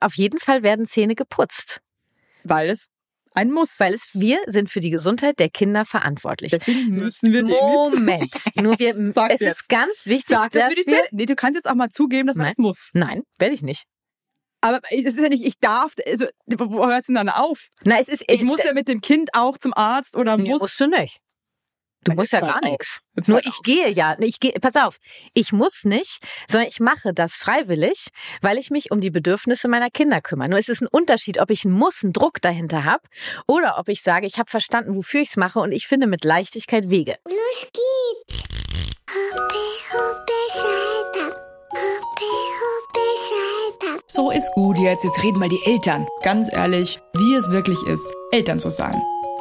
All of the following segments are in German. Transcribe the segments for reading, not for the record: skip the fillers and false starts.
auf jeden Fall werden Zähne geputzt. Weil es ein Muss. Weil wir sind für die Gesundheit der Kinder verantwortlich. Deswegen müssen wir Moment. Nur es ist ganz wichtig, dass wir... Nee, du kannst jetzt auch mal zugeben, dass man es muss. Nein, werde ich nicht. Aber es ist ja nicht, ich darf, also, wo hört es denn dann auf? Na, ich muss ja mit dem Kind auch zum Arzt oder muss... Nee, musst du nicht. Du musst ja gar nichts. Nur ich gehe, pass auf, ich muss nicht, sondern ich mache das freiwillig, weil ich mich um die Bedürfnisse meiner Kinder kümmere. Nur es ist ein Unterschied, ob ich einen Druck dahinter habe oder ob ich sage, ich habe verstanden, wofür ich es mache und ich finde mit Leichtigkeit Wege. Los geht's! Hoppe, hoppe, Salta. Hoppe, hoppe, Salta. So ist gut jetzt reden mal die Eltern. Ganz ehrlich, wie es wirklich ist, Eltern zu sein.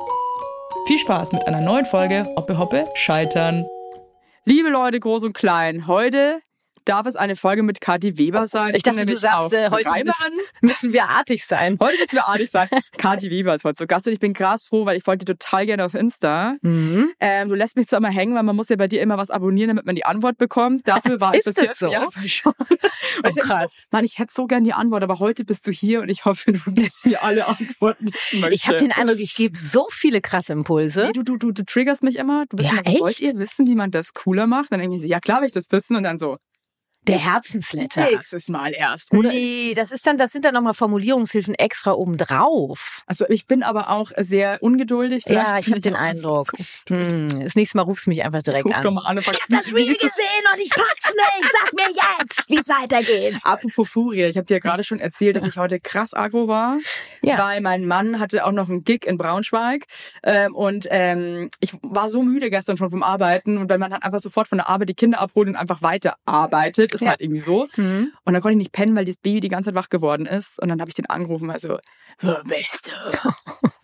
Viel Spaß mit einer neuen Folge Hoppe Hoppe Scheitern. Liebe Leute, groß und klein, heute darf es eine Folge mit Kathi Weber sein. Ich dachte, du sagst, heute müssen wir artig sein. Heute müssen wir artig sein. Kathi Weber ist heute zu Gast und ich bin krass froh, weil ich folge dir total gerne auf Insta. Mhm. Du lässt mich zwar immer hängen, weil man muss ja bei dir immer was abonnieren, damit man die Antwort bekommt. Dafür war ich bis jetzt so? Ja, schon. Oh, krass. So, Mann, ich hätte so gerne die Antwort, aber heute bist du hier und ich hoffe, du gibst mir alle Antworten, die ich möchte. Ich habe den Eindruck, ich gebe so viele krasse Impulse. Nee, du triggerst mich immer. Du bist ja, immer so, echt? wollt ihr wissen, wie man das cooler macht? Dann denke ich so, ja klar will ich das wissen und dann so, der Herzensletter. Nächstes Mal erst, oder? Nee, das sind dann nochmal Formulierungshilfen extra obendrauf. Also ich bin aber auch sehr ungeduldig. Vielleicht ja, ich habe den Eindruck. Das nächste Mal rufst du mich einfach direkt an. Mal an ich habe das Reel gesehen und ich pack's nicht. Sag mir jetzt, wie es weitergeht. Apropos Furie, ich habe dir ja gerade schon erzählt, dass ich heute krass aggro war, weil mein Mann hatte auch noch einen Gig in Braunschweig und ich war so müde gestern schon vom Arbeiten und wenn man dann einfach sofort von der Arbeit die Kinder abholt und einfach weiterarbeitet, ist halt irgendwie so. Mhm. Und dann konnte ich nicht pennen, weil das Baby die ganze Zeit wach geworden ist. Und dann habe ich den angerufen, also, wo bist du?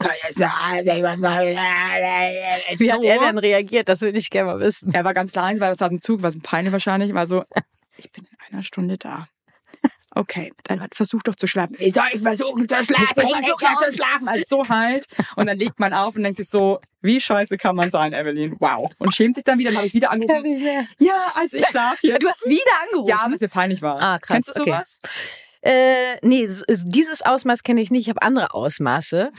Wie hat er denn reagiert? Das würde ich gerne mal wissen. Er war ganz leise, weil er saß im Zug, war so peinlich wahrscheinlich. War so, ich bin in einer Stunde da. Okay, dann versuch doch zu schlafen. Wie soll ich versuchen zu schlafen? Ich versuche zu schlafen. Also so halt. Und dann legt man auf und denkt sich so, wie scheiße kann man sein, Evelyn? Wow. Und schämt sich dann wieder. Dann habe ich wieder angerufen. Ja, also ich schlafe jetzt. Du hast wieder angerufen? Ja, weil es mir peinlich war. Ah, krass. Kennst du sowas? Nee, dieses Ausmaß kenne ich nicht. Ich habe andere Ausmaße.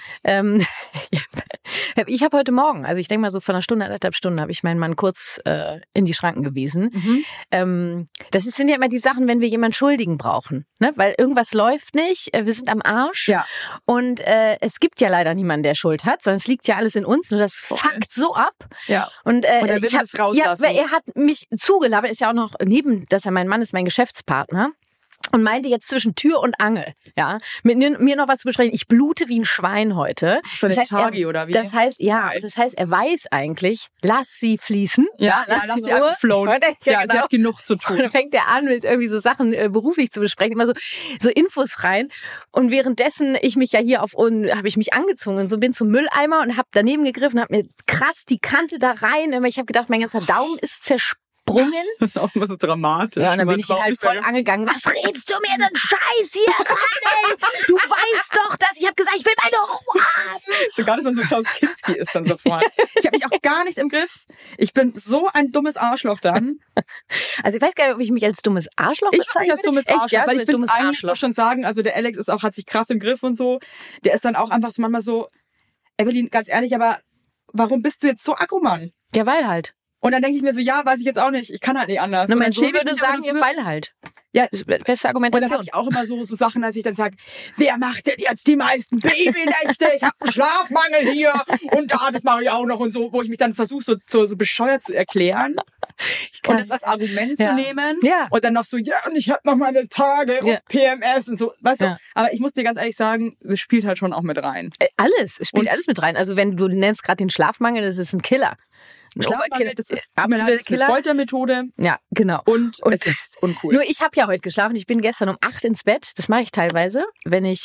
Ich habe heute Morgen, also ich denke mal so von einer Stunde, 1,5 Stunden, habe ich meinen Mann kurz in die Schranken gewiesen. Das sind ja immer die Sachen, wenn wir jemanden Schuldigen brauchen, ne? Weil irgendwas läuft nicht, wir sind am Arsch und es gibt ja leider niemanden, der Schuld hat, sondern es liegt ja alles in uns, nur das fuckt so ab. Ja. Und er will es rauslassen. Ja, er hat mich zugelabert, ist ja auch noch neben, dass er mein Mann ist, mein Geschäftspartner. Und meinte jetzt zwischen Tür und Angel, mit mir noch was zu besprechen. Ich blute wie ein Schwein heute. So eine Tagi oder wie? Das heißt, er weiß eigentlich, lass sie fließen. Lass sie einfach flowen. Sie hat genug zu tun. Und dann fängt er an, irgendwie so Sachen beruflich zu besprechen, immer so Infos rein. Und währenddessen ich mich ja hier habe ich mich angezogen und so bin zum Mülleimer und habe daneben gegriffen, habe mir krass die Kante da rein. Ich habe gedacht, mein ganzer Daumen ist zersprungen. Das ist auch immer so dramatisch. Ja, und dann bin ich ihn halt voll angegangen. Was redest du mir denn Scheiß hier ran, ey? Du weißt doch, dass ich habe gesagt, ich will meine Ruhe haben. So gar nicht, wenn so Klaus Kinski ist dann sofort. Ich habe mich auch gar nicht im Griff. Ich bin so ein dummes Arschloch dann. Also ich weiß gar nicht, ob ich mich als dummes Arschloch bezeichne. Ich habe mich als dummes Arschloch, ja, weil ich finde es eigentlich schon sagen, also der Alex hat sich krass im Griff und so. Der ist dann auch einfach so manchmal so, Evelyn, ganz ehrlich, aber warum bist du jetzt so aggro, Mann? Ja, weil halt. Und dann denke ich mir so, ja, weiß ich jetzt auch nicht. Ich kann halt nicht anders. Na, mein Sohn würde sagen, weil halt. Ja, das ist beste Argumentation. Und dann habe ich auch immer so Sachen, als ich dann sage, wer macht denn jetzt die meisten Babynächte? Ich habe einen Schlafmangel hier und da, das mache ich auch noch und so, wo ich mich dann versuche, so bescheuert zu erklären und das als Argument zu nehmen und dann noch so, ja, und ich habe noch meine Tage und PMS und so, weißt du. Aber ich muss dir ganz ehrlich sagen, das spielt halt schon auch mit rein. Es spielt alles mit rein. Also wenn du nennst gerade den Schlafmangel, das ist ein Killer. Schlafmangel, das ist eine Foltermethode. Ja, genau. Und es ist uncool. Nur ich habe ja heute geschlafen. Ich bin gestern um 8 ins Bett. Das mache ich teilweise, wenn ich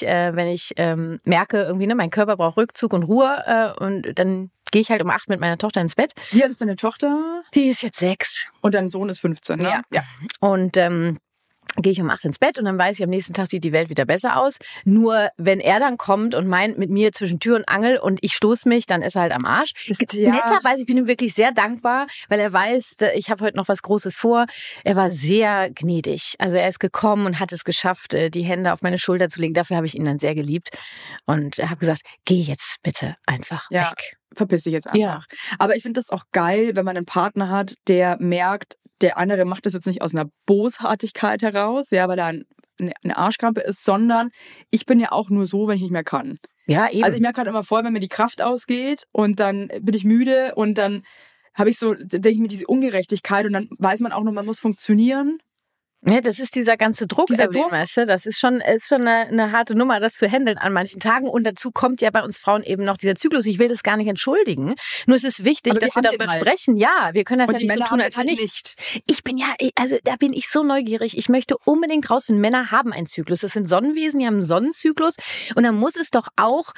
merke, irgendwie, mein Körper braucht Rückzug und Ruhe. Und dann gehe ich halt um 8 mit meiner Tochter ins Bett. Wie alt ist deine Tochter? Die ist jetzt 6. Und dein Sohn ist 15, ne? Ja. Und gehe ich um 8 ins Bett und dann weiß ich, am nächsten Tag sieht die Welt wieder besser aus. Nur wenn er dann kommt und meint mit mir zwischen Tür und Angel und ich stoße mich, dann ist er halt am Arsch. Netterweise, ich bin ihm wirklich sehr dankbar, weil er weiß, ich habe heute noch was Großes vor. Er war sehr gnädig. Also er ist gekommen und hat es geschafft, die Hände auf meine Schulter zu legen. Dafür habe ich ihn dann sehr geliebt und habe gesagt, geh jetzt bitte einfach weg. Verpiss dich jetzt einfach. Ja. Aber ich finde das auch geil, wenn man einen Partner hat, der merkt, der andere macht das jetzt nicht aus einer Bosartigkeit heraus, ja, weil er eine Arschkrampe ist, sondern ich bin ja auch nur so, wenn ich nicht mehr kann. Ja, eben. Also ich merke halt immer voll, wenn mir die Kraft ausgeht und dann bin ich müde und dann habe ich so, denke ich mir, diese Ungerechtigkeit und dann weiß man auch noch, man muss funktionieren. Ja, das ist dieser ganze Druck, weißt du, das ist schon eine harte Nummer, das zu handeln an manchen Tagen. Und dazu kommt ja bei uns Frauen eben noch dieser Zyklus. Ich will das gar nicht entschuldigen. Nur es ist wichtig, dass wir darüber sprechen. Ja, wir können das ja nicht so tun, als nicht. Ich bin da bin ich so neugierig. Ich möchte unbedingt rausfinden, Männer haben einen Zyklus. Das sind Sonnenwesen, die haben einen Sonnenzyklus. Und dann muss es doch auch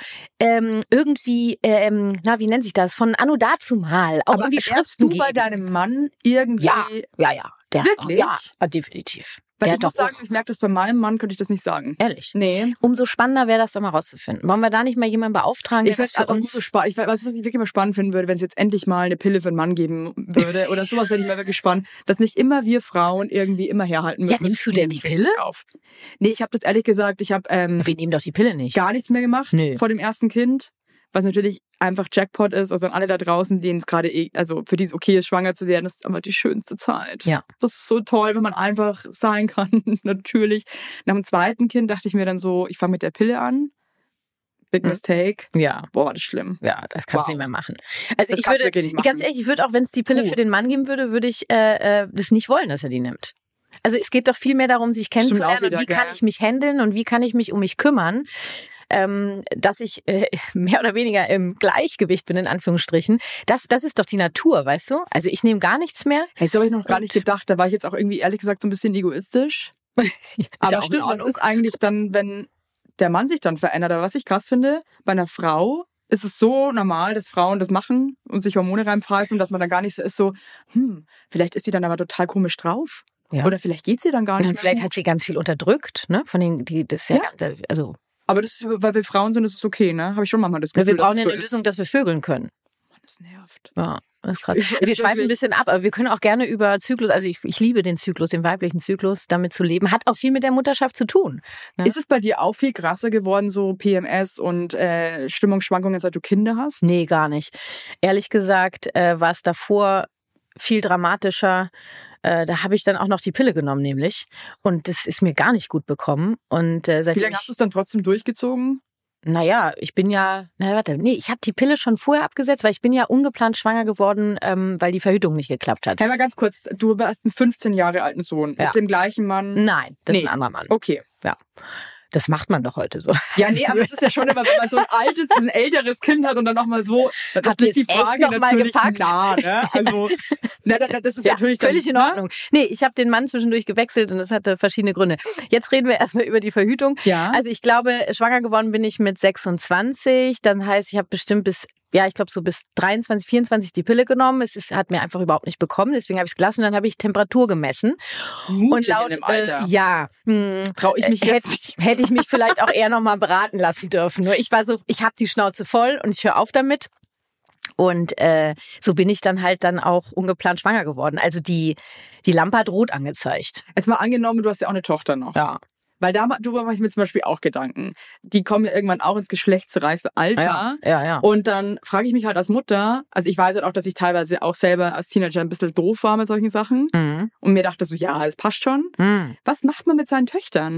irgendwie, wie nennt sich das, von anno dazumal auch irgendwie Schriften geben. Du bei deinem Mann irgendwie... Ja. Wirklich? Ja, definitiv. Weil ich muss sagen, ich merke das bei meinem Mann, könnte ich das nicht sagen. Ehrlich? Nee. Umso spannender wäre das doch mal rauszufinden. Wollen wir da nicht mal jemanden beauftragen, der das für uns... was ich wirklich mal spannend finden würde, wenn es jetzt endlich mal eine Pille für einen Mann geben würde oder sowas, wäre ich mal wirklich spannend, dass nicht immer wir Frauen irgendwie immer herhalten müssen. Ja, nimmst du denn die Pille? Nee, ich habe das ehrlich gesagt, wir nehmen doch die Pille nicht. Gar nichts mehr gemacht vor dem ersten Kind. Was natürlich einfach Jackpot ist, also an alle da draußen, denen es gerade, also für die es okay ist, schwanger zu werden, das ist einfach die schönste Zeit. Ja. Das ist so toll, wenn man einfach sein kann, natürlich. Nach dem zweiten Kind dachte ich mir dann so, ich fange mit der Pille an. Big Mistake. Ja. Boah, das ist schlimm. Ja, das kannst du nicht mehr machen. Also das ich würde, ganz ehrlich, ich würde auch, wenn es die Pille für den Mann geben würde, würde ich das nicht wollen, dass er die nimmt. Also es geht doch viel mehr darum, sich kennenzulernen und wie kann ich mich handeln und wie kann ich mich um mich kümmern. Dass ich mehr oder weniger im Gleichgewicht bin, in Anführungsstrichen. Das ist doch die Natur, weißt du? Also ich nehme gar nichts mehr. Hey, so habe ich noch gar nicht gedacht. Da war ich jetzt auch irgendwie, ehrlich gesagt, so ein bisschen egoistisch. Aber stimmt, was ist eigentlich dann, wenn der Mann sich dann verändert? Aber was ich krass finde, bei einer Frau ist es so normal, dass Frauen das machen und sich Hormone reinpfeifen, dass man dann gar nicht so ist, so, vielleicht ist sie dann aber total komisch drauf. Ja. Oder vielleicht geht sie dann gar nicht mehr. Vielleicht hat sie ganz viel unterdrückt, ne? Von den, also... Aber das ist, weil wir Frauen sind, ist es okay, ne? Habe ich schon manchmal das Gefühl, wir brauchen ja eine Lösung, dass wir vögeln können. Mann, das nervt. Ja, das ist krass. Wir schweifen ein bisschen ab, aber wir können auch gerne über Zyklus, also ich liebe den Zyklus, den weiblichen Zyklus, damit zu leben. Hat auch viel mit der Mutterschaft zu tun. Ne? Ist es bei dir auch viel krasser geworden, so PMS und Stimmungsschwankungen, seit du Kinder hast? Nee, gar nicht. Ehrlich gesagt war es davor viel dramatischer. Da habe ich dann auch noch die Pille genommen, nämlich. Und das ist mir gar nicht gut bekommen. Und wie lange hast du es dann trotzdem durchgezogen? Naja, ich habe die Pille schon vorher abgesetzt, weil ich bin ja ungeplant schwanger geworden, weil die Verhütung nicht geklappt hat. Hey, mal ganz kurz, du hast einen 15 Jahre alten Sohn mit dem gleichen Mann? Nein, das ist ein anderer Mann. Okay. Ja. Das macht man doch heute so. Ja, nee, aber es ist ja schon immer, wenn man so ein älteres Kind hat und dann nochmal so, dann ist die Frage noch natürlich mal gepackt? nah, ne? Also, das ist natürlich dann, völlig in Ordnung. Nee, ich habe den Mann zwischendurch gewechselt und das hatte verschiedene Gründe. Jetzt reden wir erstmal über die Verhütung. Ja. Also ich glaube, schwanger geworden bin ich mit 26. Dann heißt, ich habe bestimmt bis 23, 24 die Pille genommen. Hat mir einfach überhaupt nicht bekommen. Deswegen habe ich es gelassen und dann habe ich Temperatur gemessen. Mutig und laut, im Alter. Traue ich mich jetzt? Hätte ich mich vielleicht auch eher nochmal beraten lassen dürfen. Nur ich war so, ich habe die Schnauze voll und ich höre auf damit. Und so bin ich dann auch ungeplant schwanger geworden. Also die Lampe hat rot angezeigt. Jetzt mal angenommen, du hast ja auch eine Tochter noch. Ja. Weil darüber mache ich mir zum Beispiel auch Gedanken. Die kommen ja irgendwann auch ins geschlechtsreife Alter. Ja. Und dann frage ich mich halt als Mutter, also ich weiß halt auch, dass ich teilweise auch selber als Teenager ein bisschen doof war mit solchen Sachen. Mhm. Und mir dachte so, ja, es passt schon. Mhm. Was macht man mit seinen Töchtern?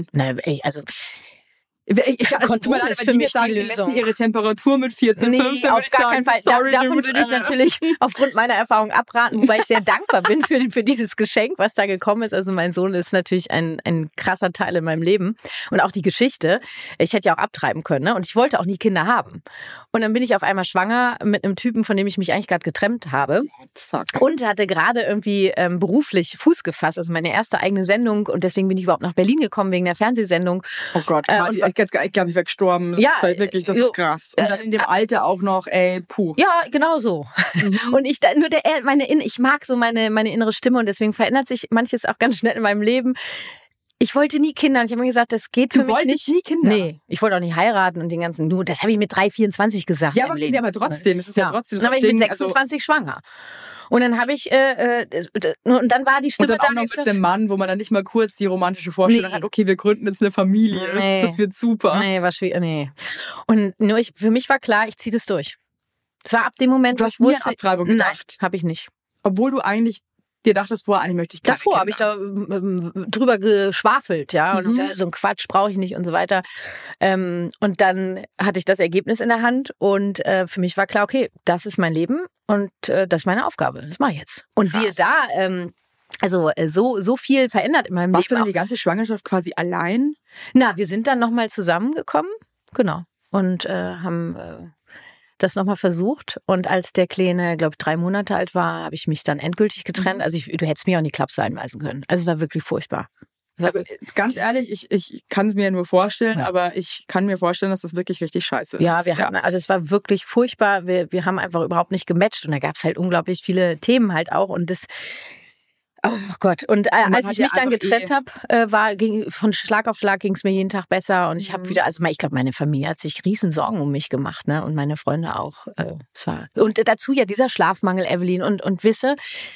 Kondom ist für mich die Sie Lösung. messen ihre Temperatur mit 14, 15. Auf gar keinen Fall. Davon würde ich natürlich aufgrund meiner Erfahrung abraten, wobei ich sehr dankbar bin für dieses Geschenk, was da gekommen ist. Also mein Sohn ist natürlich ein krasser Teil in meinem Leben. Und auch die Geschichte. Ich hätte ja auch abtreiben können, ne? Und ich wollte auch nie Kinder haben. Und dann bin ich auf einmal schwanger mit einem Typen, von dem ich mich eigentlich gerade getrennt habe. Und hatte gerade irgendwie beruflich Fuß gefasst. Also meine erste eigene Sendung. Und deswegen bin ich überhaupt nach Berlin gekommen wegen der Fernsehsendung. Oh Gott, ich glaube, ich wäre gestorben. Das ist halt wirklich, das ist krass. Und dann in dem Alter auch noch, puh. Ja, genau so. Mhm. Und ich mag so meine innere Stimme und deswegen verändert sich manches auch ganz schnell in meinem Leben. Ich wollte nie Kinder und ich habe mir gesagt, das geht für mich nicht. Du wolltest nie Kinder? Nee, ich wollte auch nicht heiraten und den ganzen, das habe ich mit 3,24 gesagt. Ja, aber trotzdem, es ist ja trotzdem so ein Ding. Dann war ich mit 26 schwanger. Und dann habe ich, und dann war die Stimme und dann auch noch mit dem Mann, wo man dann nicht mal kurz die romantische Vorstellung hat, okay, wir gründen jetzt eine Familie, das wird super. Nee, war schwierig, nee. Und für mich war klar, ich ziehe das durch. Es war ab dem Moment, du wo hast nie an Abtreibung gedacht? Nein, habe ich nicht. Obwohl du eigentlich dir dachtest, eigentlich möchte ich keine Davor habe Kinder. ich da drüber geschwafelt, ja, und so einen Quatsch brauche ich nicht und so weiter. Und dann hatte ich das Ergebnis in der Hand und für mich war klar, okay, das ist mein Leben und das ist meine Aufgabe, das mache ich jetzt. Und siehe da, also so viel verändert in meinem Leben. Warst du denn die ganze Schwangerschaft quasi allein? Na, wir sind dann nochmal zusammengekommen, genau, und haben das nochmal versucht. Und als der Kleine, glaube ich, 3 Monate alt war, habe ich mich dann endgültig getrennt. Also du hättest mir auch in die Klapse einweisen können. Also es war wirklich furchtbar. Also ganz ehrlich, ich kann es mir nur vorstellen, aber ich kann mir vorstellen, dass das wirklich richtig scheiße ist. Ja, also es war wirklich furchtbar. Wir haben einfach überhaupt nicht gematcht und da gab es halt unglaublich viele Themen halt auch und das... Oh Gott, und als ich mich dann getrennt habe, von Schlag auf Schlag ging es mir jeden Tag besser und ich habe wieder, also ich glaube, meine Familie hat sich riesen Sorgen um mich gemacht, ne, und meine Freunde auch. Und dazu ja dieser Schlafmangel, Evelyn, und wisse,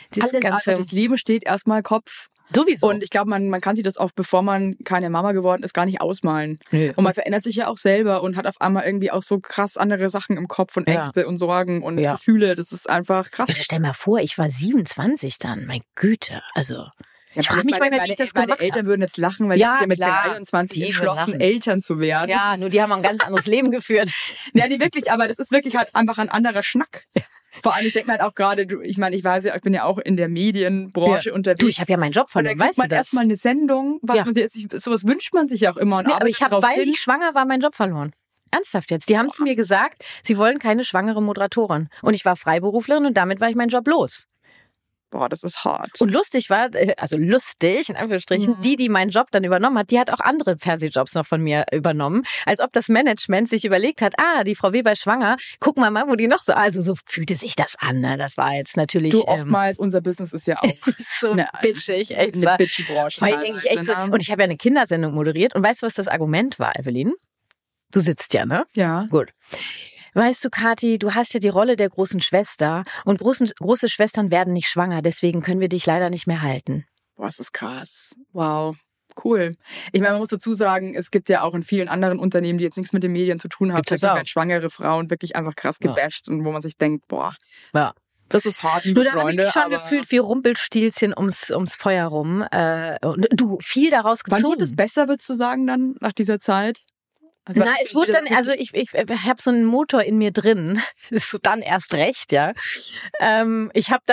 das Leben steht erstmal Kopf. Sowieso. Und ich glaube, man kann sich das auch, bevor man keine Mama geworden ist, gar nicht ausmalen. Nee. Und man verändert sich ja auch selber und hat auf einmal irgendwie auch so krass andere Sachen im Kopf und Ängste und Sorgen und Gefühle. Das ist einfach krass. Ja, stell mal vor, ich war 27 dann. Meine Güte. Also, ich frage mich manchmal, wie ich das gemacht habe. Meine Eltern würden jetzt lachen, weil jetzt mit 23 entschlossen, Eltern zu werden. Ja, nur die haben ein ganz anderes Leben geführt. Ja, die wirklich, aber das ist wirklich halt einfach ein anderer Schnack. Ja. Vor allem, ich denke mir halt auch gerade, ich weiß ja, ich bin ja auch in der Medienbranche unterwegs. Du, ich habe ja meinen Job verloren, weißt du das? Man erstmal eine Sendung, sowas wünscht man sich ja auch immer. Und aber weil ich schwanger war, meinen Job verloren. Ernsthaft jetzt. Die haben zu mir gesagt, sie wollen keine schwangere Moderatorin. Und ich war Freiberuflerin und damit war ich meinen Job los. Boah, das ist hart. Und lustig war, also lustig, in Anführungsstrichen, die meinen Job dann übernommen hat, die hat auch andere Fernsehjobs noch von mir übernommen. Als ob das Management sich überlegt hat, die Frau Weber ist schwanger, gucken wir mal, wo die noch so, also so fühlte sich das an, ne? Das war jetzt natürlich... Du, oftmals, unser Business ist ja auch so bitchig, echt. Eine bitchy Branche. Und ich habe ja eine Kindersendung moderiert und weißt du, was das Argument war, Evelyn? Du sitzt ja, ne? Ja. Gut. Weißt du, Kathi, du hast ja die Rolle der großen Schwester und große Schwestern werden nicht schwanger, deswegen können wir dich leider nicht mehr halten. Boah, das ist krass. Wow. Cool. Ich meine, man muss dazu sagen, es gibt ja auch in vielen anderen Unternehmen, die jetzt nichts mit den Medien zu tun haben, da werden schwangere Frauen wirklich einfach krass gebasht und wo man sich denkt, boah, das ist hart, liebe Freunde. Ich habe mich schon gefühlt wie Rumpelstilzchen ums Feuer rum. Und du, viel daraus gezogen. Wann wurde es besser, würdest du sagen, dann nach dieser Zeit? Also es wurde dann, also ich habe so einen Motor in mir drin, das ist so dann erst recht, ja. Ich habe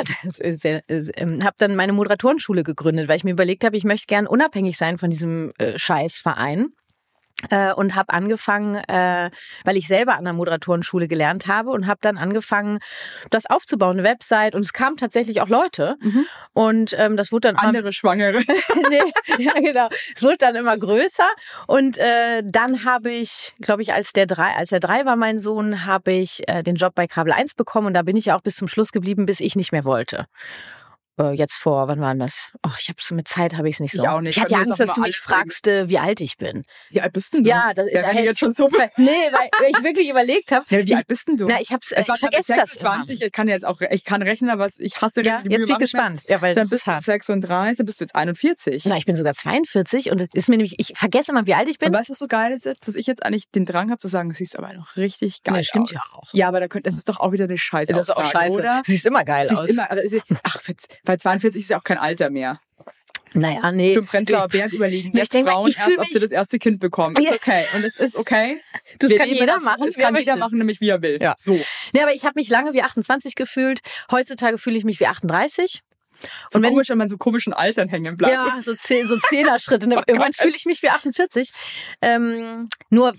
dann meine Moderatorenschule gegründet, weil ich mir überlegt habe, ich möchte gern unabhängig sein von diesem Scheißverein. Und habe angefangen, weil ich selber an der Moderatorenschule gelernt habe und habe dann angefangen, das aufzubauen, eine Website und es kamen tatsächlich auch Leute und das wurde dann andere Schwangere. Nee, ja genau, es wurde dann immer größer und dann habe ich, glaube ich, als der 3 war mein Sohn, habe ich den Job bei Kabel 1 bekommen und da bin ich ja auch bis zum Schluss geblieben, bis ich nicht mehr wollte. Jetzt wann war das? Ich habe so mit Zeit habe ich es nicht so. Ich auch nicht. Ich hatte ja Angst, dass du mich fragst, wie alt ich bin. Wie alt bist denn du? Ja, wenn jetzt schon so. Nee, weil ich wirklich überlegt habe. Ja, wie alt bist denn du? Na, ich vergesse das. 26, ich kann rechnen, aber ich hasse ja, jetzt bin ich gespannt. Ja, weil dann bist du 36, dann bist du jetzt 41. Na, ich bin sogar 42 und es ist mir nämlich, ich vergesse immer, wie alt ich bin. Und weißt du, was so geil ist jetzt, dass ich jetzt eigentlich den Drang habe zu sagen, du siehst aber noch richtig geil aus. Stimmt ja auch. Ja, aber das ist doch auch wieder eine Scheiße. Das ist auch scheiße, oder? Du siehst immer geil aus. Bei 42 ist ja auch kein Alter mehr. Naja, nee. Du Prenzlauer Berg überlegen jetzt Frauen erst, ob sie das erste Kind bekommen. Ist okay. Und es ist okay. Das kann jeder machen. Das kann jeder machen, nämlich wie er will. Ja. So. Nee, aber ich habe mich lange wie 28 gefühlt. Heutzutage fühle ich mich wie 38. So komisch, wenn man so komischen Altern hängen bleibt. Ja, so 10er-Schritte. Irgendwann fühle ich mich wie 48. Nur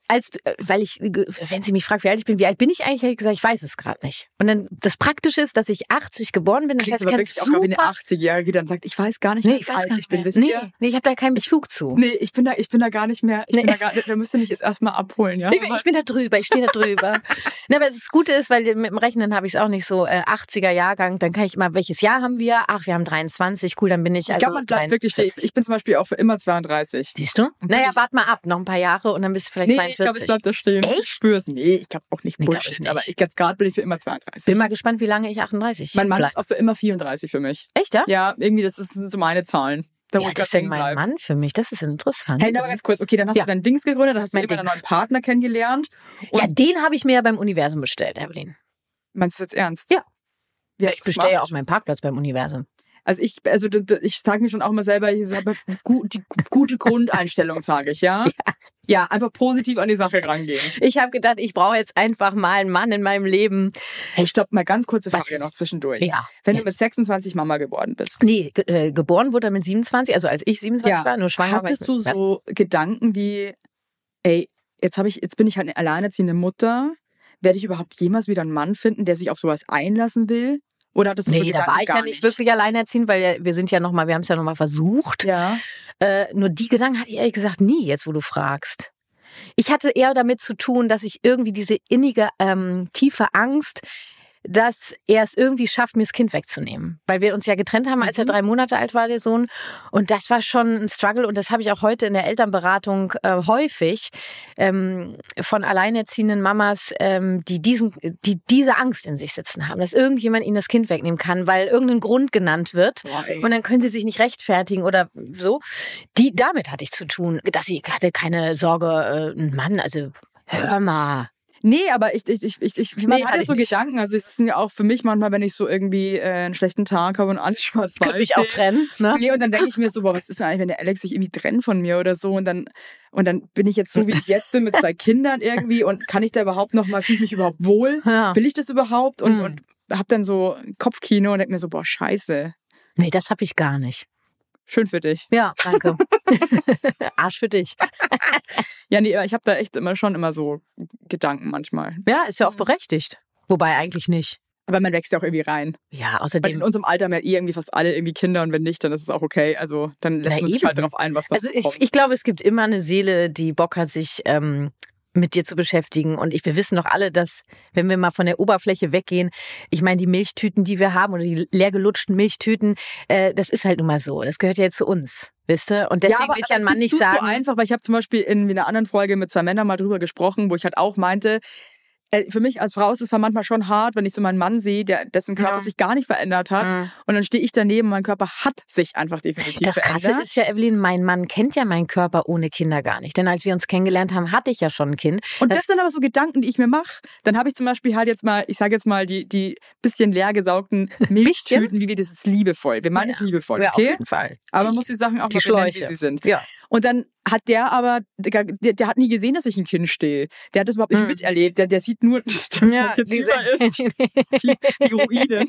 wenn sie mich fragt, wie alt ich bin, wie alt bin ich eigentlich, habe ich gesagt, ich weiß es gerade nicht. Und dann das Praktische ist, dass ich 80 geboren bin. Das heißt, ich kann wirklich auch wie eine 80-Jährige, die dann sagt, ich weiß gar nicht, wie alt ich bin. Nee, ich habe da keinen Bezug zu. Nee, ich bin da gar nicht mehr. Da müsst ihr mich jetzt erstmal abholen, ja? Ich bin da drüber, ich stehe da drüber. Aber das Gute ist, weil mit dem Rechnen habe ich es auch nicht so 80er Jahrgang, dann kann ich immer, welches Jahr haben wir? wir, wir haben 23, cool, dann bin ich Ich glaube, man bleibt wirklich stehen. Ich bin zum Beispiel auch für immer 32. Siehst du? Naja, warte mal ab, noch ein paar Jahre und dann bist du vielleicht 42. Ich glaube, ich bleib da stehen. Echt? Ich spür's. Nee, ich glaube auch nicht Nee, glaub ich Bullshit. nicht. Aber jetzt gerade bin ich für immer 32. Bin mal gespannt, wie lange ich 38 Mein Mann bleib. ist auch für immer 34 für mich. Echt, ja? Ja, irgendwie, das sind so meine Zahlen. Da wo Ja, ich das ist grad denn hängen mein bleib. Mann für mich, das ist interessant. Hey, aber ganz kurz, okay, dann hast Ja. du dein Dings gegründet, dann hast du Mein eben einen Dings. neuen Partner kennengelernt. Und Ja, den habe ich mir ja beim Universum bestellt, Evelyn. meinst du das jetzt ernst? Ja. Wie hast Ich du's bestelle ja gemacht? auch meinen Parkplatz beim Universum. Also ich sage mir schon auch immer selber, ich habe die gute Grundeinstellung, sage ich, ja? Ja, einfach positiv an die Sache rangehen. Ich habe gedacht, ich brauche jetzt einfach mal einen Mann in meinem Leben. Hey, stopp, mal ganz kurze Was? Frage noch zwischendurch. Ja, Wenn jetzt. du mit 26 Mama geworden bist, Nee, geboren wurde er mit 27, also als ich 27 war, nur schwanger war ich hattest du mit- was? so Gedanken wie, ey, jetzt bin ich halt eine alleinerziehende Mutter, werde ich überhaupt jemals wieder einen Mann finden, der sich auf sowas einlassen will? Oder hattest du so Nee, da Gedanken war ich gar ja nicht wirklich alleinerziehend, weil wir sind ja noch mal, wir haben es ja noch mal versucht. Ja. Nur die Gedanken hatte ich ehrlich gesagt nie, jetzt wo du fragst. Ich hatte eher damit zu tun, dass ich irgendwie diese innige, tiefe Angst, dass er es irgendwie schafft, mir das Kind wegzunehmen. Weil wir uns ja getrennt haben, als er 3 Monate alt war, der Sohn. Und das war schon ein Struggle. Und das habe ich auch heute in der Elternberatung häufig von alleinerziehenden Mamas, die diese Angst in sich sitzen haben, dass irgendjemand ihnen das Kind wegnehmen kann, weil irgendein Grund genannt wird. Boah, ey. Und dann können sie sich nicht rechtfertigen oder so. Damit hatte ich zu tun. Dass ich hatte keine Sorge, ein Mann, also hör mal. Nee, aber man Nee, hat hatte ja ich so nicht. Gedanken. Also es sind ja auch für mich manchmal, wenn ich so irgendwie einen schlechten Tag habe und alles schwarz-weiß Könnte mich auch sehe. trennen. Ne? Nee, und dann denke ich mir so, boah, was ist denn eigentlich, wenn der Alex sich irgendwie trennt von mir oder so und dann bin ich jetzt so, wie ich jetzt bin, mit 2 Kindern irgendwie und kann ich da überhaupt fühle ich mich überhaupt wohl? Ja. Will ich das überhaupt? Und hab dann so Kopfkino und denke mir so, boah, scheiße. Nee, das habe ich gar nicht. Schön für dich. Ja, danke. Arsch für dich. Ja, nee, ich habe da echt immer so Gedanken manchmal. Ja, ist ja auch berechtigt. Wobei eigentlich nicht. Aber man wächst ja auch irgendwie rein. Ja, Weil außerdem. in unserem Alter haben ja irgendwie fast alle irgendwie Kinder und wenn nicht, dann ist es auch okay. Also dann lässt Na man sich eben. halt darauf ein, was da Also kommt. ich glaube, es gibt immer eine Seele, die Bock hat, sich mit dir zu beschäftigen. Und wir wissen doch alle, dass, wenn wir mal von der Oberfläche weggehen, ich meine, die Milchtüten, die wir haben oder die leergelutschten Milchtüten, das ist halt nun mal so. Das gehört ja jetzt zu uns, wisst ihr? Und deswegen will ich ja einen Mann nicht findest du's sagen. so einfach, weil ich habe zum Beispiel in einer anderen Folge mit 2 Männern mal drüber gesprochen, wo ich halt auch meinte, für mich als Frau ist es zwar manchmal schon hart, wenn ich so meinen Mann sehe, dessen Körper Ja. sich gar nicht verändert hat. Mhm. Und dann stehe ich daneben, mein Körper hat sich einfach definitiv Das verändert. Krasse ist ja, Evelyn, mein Mann kennt ja meinen Körper ohne Kinder gar nicht. Denn als wir uns kennengelernt haben, hatte ich ja schon ein Kind. Und das sind aber so Gedanken, die ich mir mache. Dann habe ich zum Beispiel halt jetzt mal, ich sage jetzt mal, die bisschen leer gesaugten Milchtüten, wie wir das jetzt liebevoll. Wir meinen es liebevoll, Ja, auf okay? jeden Fall. Aber man muss die Sachen auch die mal benennen, wie Schläuche. sie sind. Ja. Und dann hat der aber, der hat nie gesehen, dass ich ein Kind stehle. Der hat das überhaupt nicht miterlebt. Der sieht nur, dass was jetzt über ist. Die Ruinen.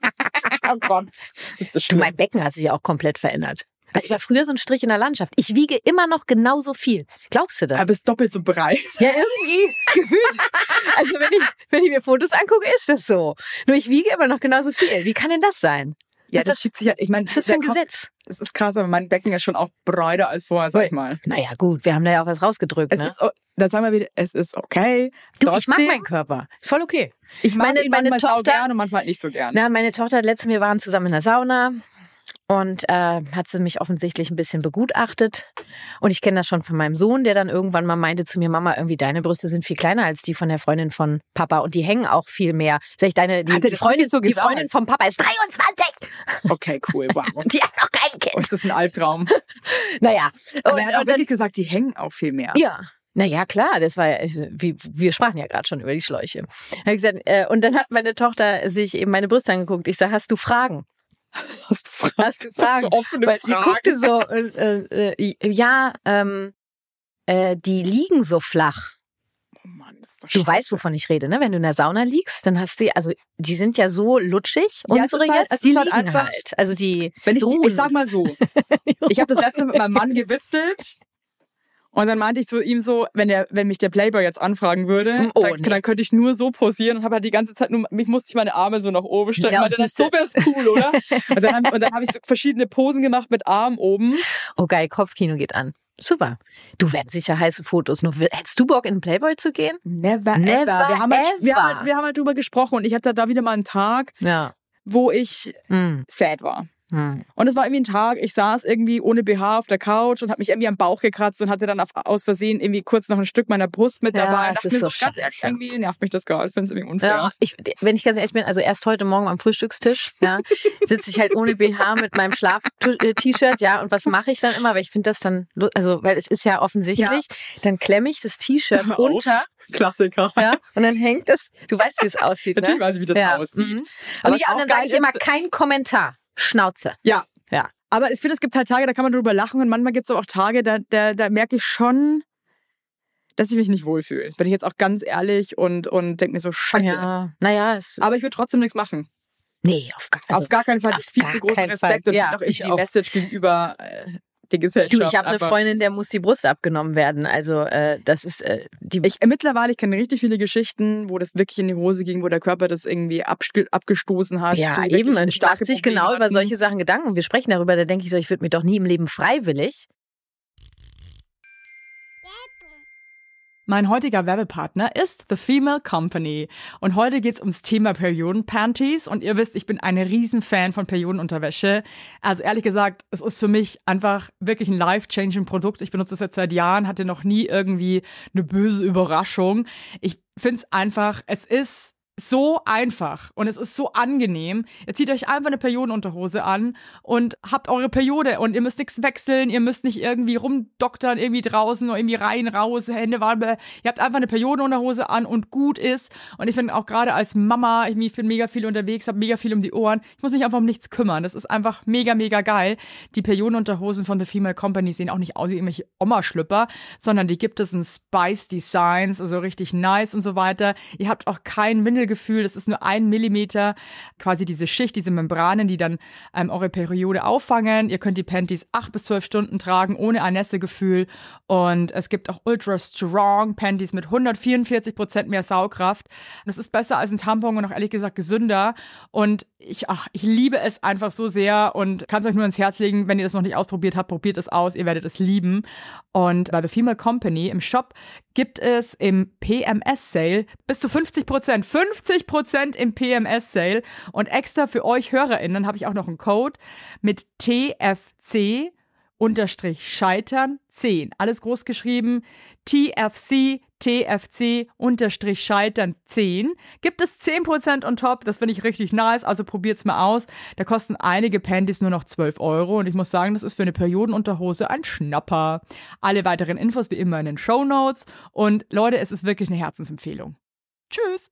Oh Gott. Ist das Du, schlimm. mein Becken hat sich ja auch komplett verändert. Also ich war früher so ein Strich in der Landschaft. Ich wiege immer noch genauso viel. Glaubst du das? Aber es ist doppelt so breit. Ja, irgendwie gefühlt. Also wenn ich mir Fotos angucke, ist das so. Nur ich wiege immer noch genauso viel. Wie kann denn das sein? Ja, Was das schiebt sich halt, ich meine, Was ist das für ein Gesetz? Das ist krass, aber mein Becken ist schon auch breiter als vorher, sag ich mal. Naja, gut, wir haben da ja auch was rausgedrückt. Es Ne? ist, da sagen wir wieder, es ist okay. Du, ich mag Trotzdem, meinen Körper. Voll okay. Ich mag meine ihn manchmal sau Tochter- gern und manchmal nicht so gern. Na, meine Tochter hat letztens, wir waren zusammen in der Sauna und hat sie mich offensichtlich ein bisschen begutachtet. Und ich kenne das schon von meinem Sohn, der dann irgendwann mal meinte zu mir, Mama, irgendwie deine Brüste sind viel kleiner als die von der Freundin von Papa und die hängen auch viel mehr. Sag ich, Hat er die das Freundin, wirklich so die gesagt? Freundin vom Papa ist 23 Okay, cool, wow. und die hat noch kein Oh, Kind. ist das ein Albtraum? Naja. Aber er hat auch dann, wirklich gesagt, die hängen auch viel mehr. ja. Naja, klar, das war ja, wir sprachen ja gerade schon über die Schläuche. Hab ich gesagt, und dann hat meine Tochter sich eben meine Brüste angeguckt. Ich sage, hast du Fragen? Hast du Fragen? Hast du Fragen? Hast du offene Weil sie Fragen? guckte so, die liegen so flach. Oh Mann, das ist doch Du scheiße. weißt, wovon ich rede, ne? Wenn du in der Sauna liegst, dann hast du, also die sind ja so lutschig, Ja, es unsere ist halt- jetzt, es die ist halt liegen einfach- halt. Also die Wenn ich ruhen. sag mal so, ich habe das letzte Mal mit meinem Mann gewitzelt und dann meinte ich so ihm so, wenn mich der Playboy jetzt anfragen würde, Oh, dann könnte ich nur so posieren und habe halt die ganze Zeit musste ich meine Arme so nach oben stellen. Ja, Ja, meinte, das so wär's cool, oder? und dann habe ich so verschiedene Posen gemacht mit Arm oben. Oh geil, Kopfkino geht an. Super. Du werden sicher heiße Fotos. Nur hättest du Bock, in den Playboy zu gehen? Never, Never ever. Wir haben ever. halt drüber gesprochen und ich hatte da wieder mal einen Tag, Ja. wo ich sad war. Und es war irgendwie ein Tag, ich saß irgendwie ohne BH auf der Couch und habe mich irgendwie am Bauch gekratzt und hatte dann aus Versehen irgendwie kurz noch ein Stück meiner Brust mit dabei. Und dachte mir so, ganz ehrlich, irgendwie nervt mich das gar nicht. Ich finde es irgendwie unfair. Ja, wenn ich ganz ehrlich bin, also erst heute Morgen am Frühstückstisch, sitze ich halt ohne BH mit meinem Schlaf-T-Shirt, und was mache ich dann immer? Weil ich finde das dann, also, weil es ist ja offensichtlich, dann klemme ich das T-Shirt unter. Klassiker. Ja, und dann hängt das, du weißt, wie es aussieht, ne? Natürlich weiß ich, wie das aussieht. Aber dann sage ich immer, kein Kommentar. Schnauze. Ja. Ja. Aber ich finde, es gibt halt Tage, da kann man drüber lachen und manchmal gibt es auch Tage, da merke ich schon, dass ich mich nicht wohlfühle. Bin ich jetzt auch ganz ehrlich und denke mir so, scheiße. Ja, naja. Aber ich würde trotzdem nichts machen. Nee, auf gar keinen Fall. Das ist viel zu großer Respekt und auch irgendwie die Message gegenüber der Gesellschaft. Du, ich habe eine Freundin, der muss die Brust abgenommen werden. Also das ist Mittlerweile, ich kenne richtig viele Geschichten, wo das wirklich in die Hose ging, wo der Körper das irgendwie abgestoßen hat. Ja, eben. Man macht sich genau über solche Sachen Gedanken. Wir sprechen darüber, da denke ich so, ich würde mir doch nie im Leben freiwillig. Mein heutiger Werbepartner ist The Female Company und heute geht's ums Thema Periodenpanties und ihr wisst, ich bin eine Riesenfan von Periodenunterwäsche. Also ehrlich gesagt, es ist für mich einfach wirklich ein life-changing Produkt. Ich benutze es jetzt seit Jahren, hatte noch nie irgendwie eine böse Überraschung. Ich find's einfach, es ist so einfach und es ist so angenehm. Ihr zieht euch einfach eine Periodenunterhose an und habt eure Periode und ihr müsst nichts wechseln, ihr müsst nicht irgendwie rumdoktern, irgendwie draußen oder irgendwie rein, raus, Hände warm. Ihr habt einfach eine Periodenunterhose an und gut ist. Und ich finde auch gerade als Mama, ich bin mega viel unterwegs, habe mega viel um die Ohren. Ich muss mich einfach um nichts kümmern. Das ist einfach mega, mega geil. Die Periodenunterhosen von The Female Company sehen auch nicht aus wie irgendwelche Oma-Schlüpper, sondern die gibt es in Spice Designs, also richtig nice und so weiter. Ihr habt auch kein Windelgefühl, das ist nur 1 Millimeter, quasi diese Schicht, diese Membranen, die dann eure Periode auffangen. Ihr könnt die Panties 8 bis 12 Stunden tragen, ohne ein Nässegefühl. Und es gibt auch ultra strong Panties mit 144% mehr Saugkraft. Das ist besser als ein Tampon und auch ehrlich gesagt gesünder. Und ich liebe es einfach so sehr und kann es euch nur ins Herz legen, wenn ihr das noch nicht ausprobiert habt, probiert es aus, ihr werdet es lieben. Und bei The Female Company im Shop gibt es im PMS-Sale bis zu 50% im PMS-Sale und extra für euch HörerInnen habe ich auch noch einen Code mit TFC_Scheitern 10. Alles groß geschrieben. TFC_Scheitern 10. Gibt es 10% on top. Das finde ich richtig nice. Also probiert's mal aus. Da kosten einige Panties nur noch 12 € und ich muss sagen, das ist für eine Periodenunterhose ein Schnapper. Alle weiteren Infos wie immer in den Shownotes und Leute, es ist wirklich eine Herzensempfehlung. Tschüss!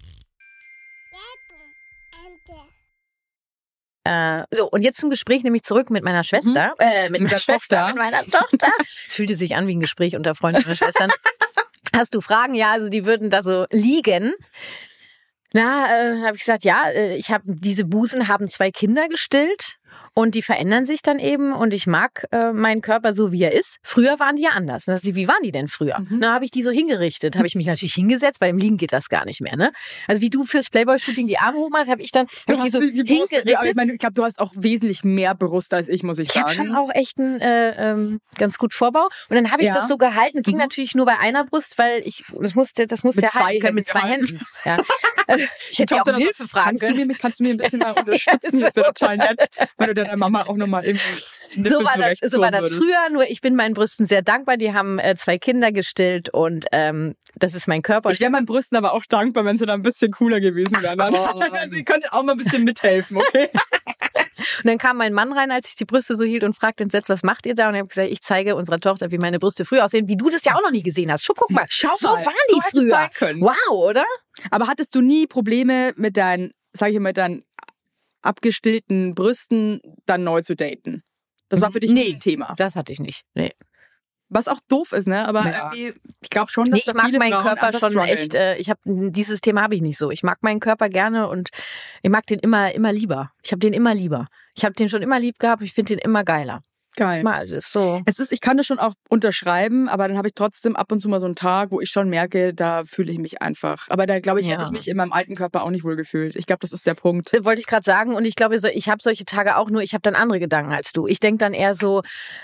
So, und jetzt zum Gespräch nämlich zurück mit meiner Schwester. Mit meiner Tochter. Es fühlte sich an wie ein Gespräch unter Freunden und Schwestern. Hast du Fragen? Ja, also die würden da so liegen. Habe ich gesagt, diese Busen haben 2 Kinder gestillt. Und die verändern sich dann eben und ich mag meinen Körper so, wie er ist. Früher waren die ja anders. Wie waren die denn früher? Na, habe ich die so hingerichtet. Habe ich mich natürlich hingesetzt, weil im Liegen geht das gar nicht mehr. Ne? Also wie du fürs Playboy-Shooting die Arme hoch machst, habe ich die so hingerichtet. Ja, ich glaube, du hast auch wesentlich mehr Brust als ich, muss ich sagen. Ich habe schon auch echt einen ganz gut Vorbau. Und dann habe ich das so gehalten. Ging natürlich nur bei einer Brust, weil das musste ja halten können mit 2 Händen. Ja. Also, ich hätte auch Hilfe fragen können. Kannst du mir ein bisschen mal unterstützen? Das wäre total nett, wenn du deiner Mama auch nochmal irgendwie so war das früher, nur ich bin meinen Brüsten sehr dankbar. Die haben 2 Kinder gestillt und das ist mein Körper. Ich wäre meinen Brüsten aber auch dankbar, wenn sie da ein bisschen cooler gewesen wären. Also ihr könnt auch mal ein bisschen mithelfen, okay? Und dann kam mein Mann rein, als ich die Brüste so hielt und fragte entsetzt, was macht ihr da? Und ich habe gesagt, ich zeige unserer Tochter, wie meine Brüste früher aussehen, wie du das ja auch noch nie gesehen hast. Guck mal, so waren die früher. Wow, oder? Aber hattest du nie Probleme mit deinen abgestillten Brüsten dann neu zu daten? Das war für dich nie ein Thema. Das hatte ich nicht. Nee. Was auch doof ist, ne? Aber irgendwie, ich glaube schon, dass ich mag viele meinen Frauen Körper schon strugglen. echt. Dieses Thema habe ich nicht so. Ich mag meinen Körper gerne und ich mag den immer lieber. Ich habe den immer lieber. Ich habe den schon immer lieb gehabt. Ich finde den immer geiler. Geil. Ich kann das schon auch unterschreiben, aber dann habe ich trotzdem ab und zu mal so einen Tag, wo ich schon merke, da fühle ich mich einfach. Aber da, glaube ich, hätte ich mich in meinem alten Körper auch nicht wohl gefühlt. Ich glaube, das ist der Punkt. Wollte ich gerade sagen. Und ich glaube, ich habe solche Tage auch, nur ich habe dann andere Gedanken als du. Ich denke dann eher so,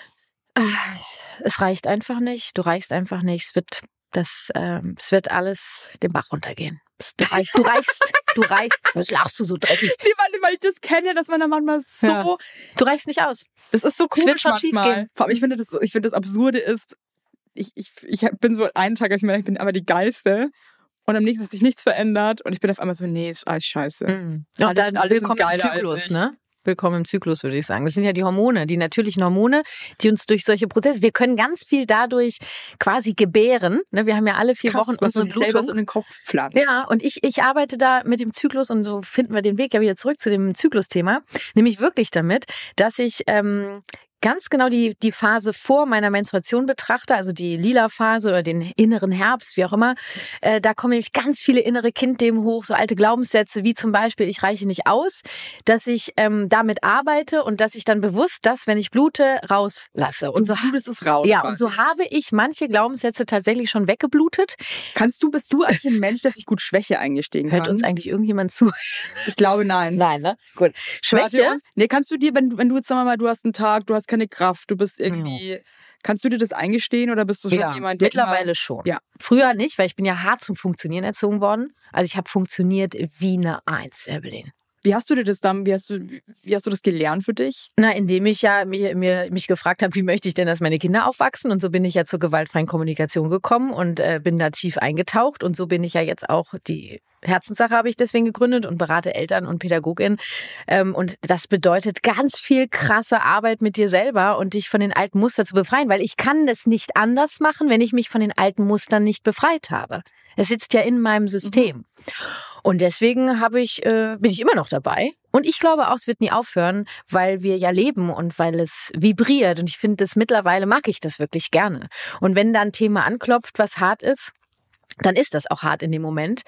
es reicht einfach nicht, du reichst einfach nicht, es wird alles den Bach runtergehen. Du reichst. Was lachst du so dreckig? Nee, weil ich das kenne, dass man da manchmal so... Ja. Du reichst nicht aus. Das ist so Es wird komisch schon schief manchmal. gehen. Vor allem, ich finde, das Absurde ist, ich bin so einen Tag, als ich bin aber die Geilste. Und am nächsten hat sich nichts verändert. Und ich bin auf einmal so, nee, ist alles scheiße. Und dann willkommen im Zyklus, ne? Willkommen im Zyklus, würde ich sagen. Das sind ja die Hormone, die natürlichen Hormone, die uns durch solche Prozesse, wir können ganz viel dadurch quasi gebären. Ne? Wir haben ja alle 4 Wochen unsere Blutung. Selber so in den Kopf pflanzt. Ja, und ich arbeite da mit dem Zyklus und so finden wir den Weg ja wieder zurück zu dem Zyklusthema. Nämlich wirklich damit, dass ich ganz genau die Phase vor meiner Menstruation betrachte, also die lila Phase oder den inneren Herbst, wie auch immer. Da kommen nämlich ganz viele innere Kindthemen hoch, so alte Glaubenssätze, wie zum Beispiel, ich reiche nicht aus, dass ich damit arbeite und dass ich dann bewusst das, wenn ich blute, rauslasse. Und so blutest es raus. Ja, quasi. und so habe ich manche Glaubenssätze tatsächlich schon weggeblutet. Bist du eigentlich ein Mensch, der sich gut Schwäche eingestehen kann? Hört uns eigentlich irgendjemand zu? Ich glaube, nein. Nein, ne? Gut. Schwäche? Nee, kannst du dir, wenn du jetzt, sagen wir mal, du hast einen Tag, du hast keine Kraft, du bist irgendwie, kannst du dir das eingestehen oder bist du schon jemand, der mittlerweile schon. Ja. Früher nicht, weil ich bin ja hart zum Funktionieren erzogen worden. Also ich habe funktioniert wie eine Eins, Evelyn. Wie hast du dir das dann, wie hast du das gelernt für dich? Na, indem ich ja mich gefragt habe, wie möchte ich denn, dass meine Kinder aufwachsen? Und so bin ich ja zur gewaltfreien Kommunikation gekommen und bin da tief eingetaucht. Und so bin ich ja jetzt auch, die Herzenssache habe ich deswegen gegründet und berate Eltern und Pädagoginnen. Und das bedeutet ganz viel krasse Arbeit mit dir selber und dich von den alten Mustern zu befreien. Weil ich kann das nicht anders machen, wenn ich mich von den alten Mustern nicht befreit habe. Es sitzt ja in meinem System. Und deswegen bin ich immer noch dabei. Und ich glaube auch, es wird nie aufhören, weil wir ja leben und weil es vibriert. Und ich finde, das mittlerweile mag ich das wirklich gerne. Und wenn da ein Thema anklopft, was hart ist, dann ist das auch hart in dem Moment.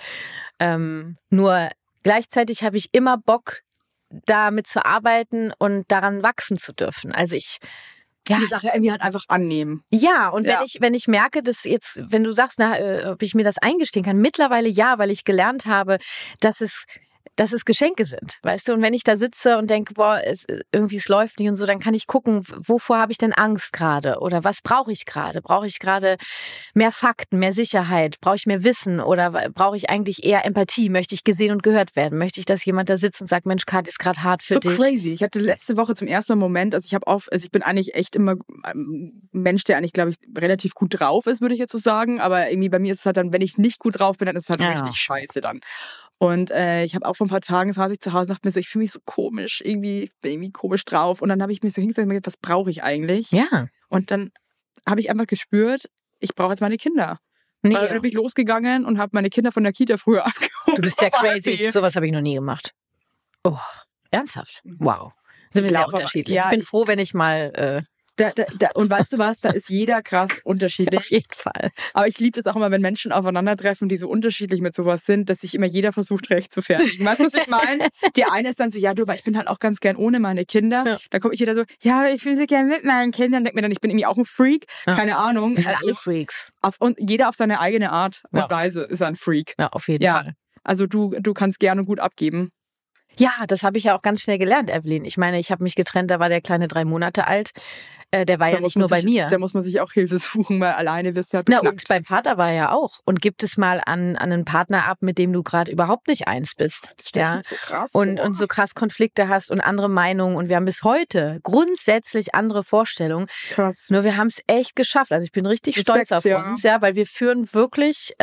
Nur gleichzeitig habe ich immer Bock, damit zu arbeiten und daran wachsen zu dürfen. Also die Sache irgendwie halt einfach annehmen. Ja, und wenn ich merke, dass jetzt, wenn du sagst, ob ich mir das eingestehen kann, mittlerweile ja, weil ich gelernt habe, dass es Geschenke sind, weißt du? Und wenn ich da sitze und denke, es läuft nicht und so, dann kann ich gucken, wovor habe ich denn Angst gerade? Oder was brauche ich gerade? Brauche ich gerade mehr Fakten, mehr Sicherheit? Brauche ich mehr Wissen? Oder brauche ich eigentlich eher Empathie? Möchte ich gesehen und gehört werden? Möchte ich, dass jemand da sitzt und sagt, Mensch, Kathi, ist gerade hart für dich? So crazy. Ich hatte letzte Woche zum ersten Mal einen Moment, ich bin eigentlich echt immer ein Mensch, der eigentlich, glaube ich, relativ gut drauf ist, würde ich jetzt so sagen. Aber irgendwie bei mir ist es halt dann, wenn ich nicht gut drauf bin, dann ist es halt richtig scheiße dann. Und ich habe auch vor ein paar Tagen, saß ich zu Hause und dachte mir so, ich fühle mich so komisch, ich bin irgendwie komisch drauf. Und dann habe ich mich so hingesetzt und gedacht, was brauche ich eigentlich? Ja. Und dann habe ich einfach gespürt, ich brauche jetzt meine Kinder. Nee. Dann bin ich losgegangen und habe meine Kinder von der Kita früher abgeholt. Du bist ja crazy. Sowas habe ich noch nie gemacht. Oh, ernsthaft? Wow. Sind wir sehr unterschiedlich. Ja, ich bin froh, wenn ich mal... Und weißt du was, da ist jeder krass unterschiedlich. Auf jeden Fall. Aber ich liebe es auch immer, wenn Menschen aufeinandertreffen, die so unterschiedlich mit sowas sind, dass sich immer jeder versucht, recht zu fertigen. Weißt du, was ich meine? Der eine ist dann so, ja du, aber ich bin halt auch ganz gern ohne meine Kinder. Ja. Da komme ich wieder so, ja, aber ich will so gern mit meinen Kindern. Denk mir dann, ich bin irgendwie auch ein Freak. Ja. Keine Ahnung. Wir sind alle Freaks. Und jeder auf seine eigene Art und Weise ist ein Freak. Ja, auf jeden Fall. Also du kannst gerne gut abgeben. Ja, das habe ich ja auch ganz schnell gelernt, Evelyn. Ich meine, ich habe mich getrennt, da war der Kleine 3 Monate alt. Der war ja nicht nur bei mir. Da muss man sich auch Hilfe suchen, weil alleine wirst du halt beknackt. Na, und beim Vater war er ja auch. Und gib es mal an einen Partner ab, mit dem du gerade überhaupt nicht eins bist. Das stelle ich mir so krass und so krass Konflikte hast und andere Meinungen. Und wir haben bis heute grundsätzlich andere Vorstellungen. Krass. Nur wir haben es echt geschafft. Also ich bin richtig stolz auf uns, weil wir führen wirklich...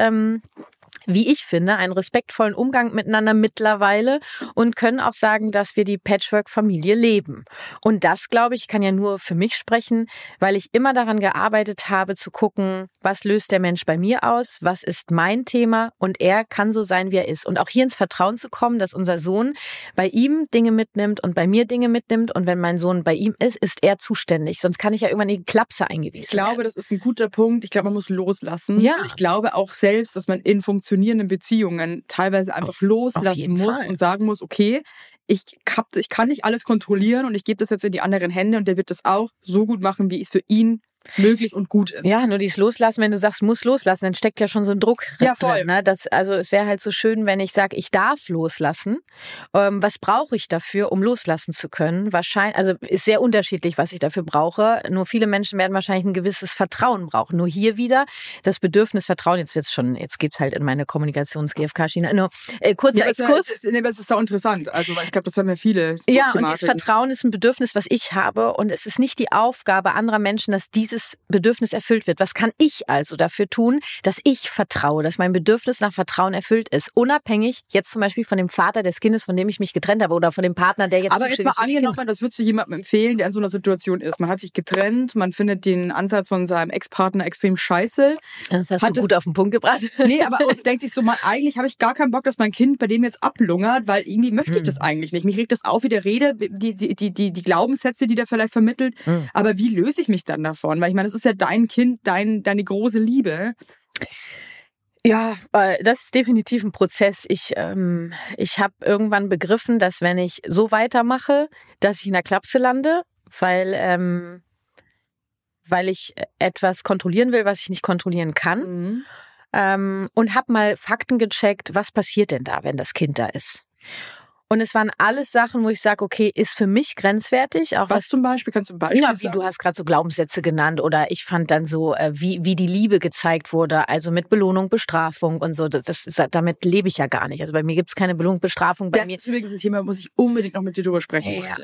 wie ich finde, einen respektvollen Umgang miteinander mittlerweile und können auch sagen, dass wir die Patchwork-Familie leben. Und das, glaube ich, kann ja nur für mich sprechen, weil ich immer daran gearbeitet habe, zu gucken, was löst der Mensch bei mir aus, was ist mein Thema und er kann so sein, wie er ist. Und auch hier ins Vertrauen zu kommen, dass unser Sohn bei ihm Dinge mitnimmt und bei mir Dinge mitnimmt und wenn mein Sohn bei ihm ist er zuständig. Sonst kann ich ja irgendwann in die Klapse eingewiesen werden. Ich glaube, das ist ein guter Punkt. Ich glaube, man muss loslassen. Ja. Und ich glaube auch selbst, dass man in funktionierenden Beziehungen teilweise einfach loslassen muss und sagen muss, okay, ich kann nicht alles kontrollieren und ich gebe das jetzt in die anderen Hände und der wird das auch so gut machen, wie es für ihn möglich und gut ist. Ja, nur dieses Loslassen, wenn du sagst, muss loslassen, dann steckt ja schon so ein Druck voll. drin. Ne? Also es wäre halt so schön, wenn ich sage, ich darf loslassen. Was brauche ich dafür, um loslassen zu können? Wahrscheinlich, also ist sehr unterschiedlich, was ich dafür brauche. Nur viele Menschen werden wahrscheinlich ein gewisses Vertrauen brauchen. Nur hier wieder das Bedürfnis Vertrauen. Jetzt geht's halt in meine Kommunikations-GfK-Schiene. Nur kurzer Exkurs. Es ist auch interessant. Also ich glaube, das haben ja viele. Ja, und das Vertrauen ist ein Bedürfnis, was ich habe. Und es ist nicht die Aufgabe anderer Menschen, dass dieses Bedürfnis erfüllt wird. Was kann ich also dafür tun, dass ich vertraue, dass mein Bedürfnis nach Vertrauen erfüllt ist? Unabhängig jetzt zum Beispiel von dem Vater des Kindes, von dem ich mich getrennt habe oder von dem Partner, der jetzt aber jetzt mal angenommen, das würdest du jemandem empfehlen, der in so einer Situation ist. Man hat sich getrennt, man findet den Ansatz von seinem Ex-Partner extrem scheiße. Das hast du gut auf den Punkt gebracht. Nee, aber und denkt sich so, eigentlich habe ich gar keinen Bock, dass mein Kind bei dem jetzt ablungert, weil irgendwie möchte ich das eigentlich nicht. Mich regt das auf, wie der redet, die Glaubenssätze, die der vielleicht vermittelt. Aber wie löse ich mich dann davon? Weil ich meine, das ist ja dein Kind, deine große Liebe. Ja, das ist definitiv ein Prozess. Ich habe irgendwann begriffen, dass wenn ich so weitermache, dass ich in der Klapse lande, weil ich etwas kontrollieren will, was ich nicht kontrollieren kann. Und habe mal Fakten gecheckt, was passiert denn da, wenn das Kind da ist. Und es waren alles Sachen, wo ich sage, okay, ist für mich grenzwertig. Auch was zum Beispiel? Kannst du ein Beispiel sagen? Wie du hast gerade so Glaubenssätze genannt. Oder ich fand dann so, wie die Liebe gezeigt wurde. Also mit Belohnung, Bestrafung und so. Damit lebe ich ja gar nicht. Also bei mir gibt es keine Belohnung, Bestrafung. Das ist übrigens ein Thema, muss ich unbedingt noch mit dir drüber sprechen. Ja.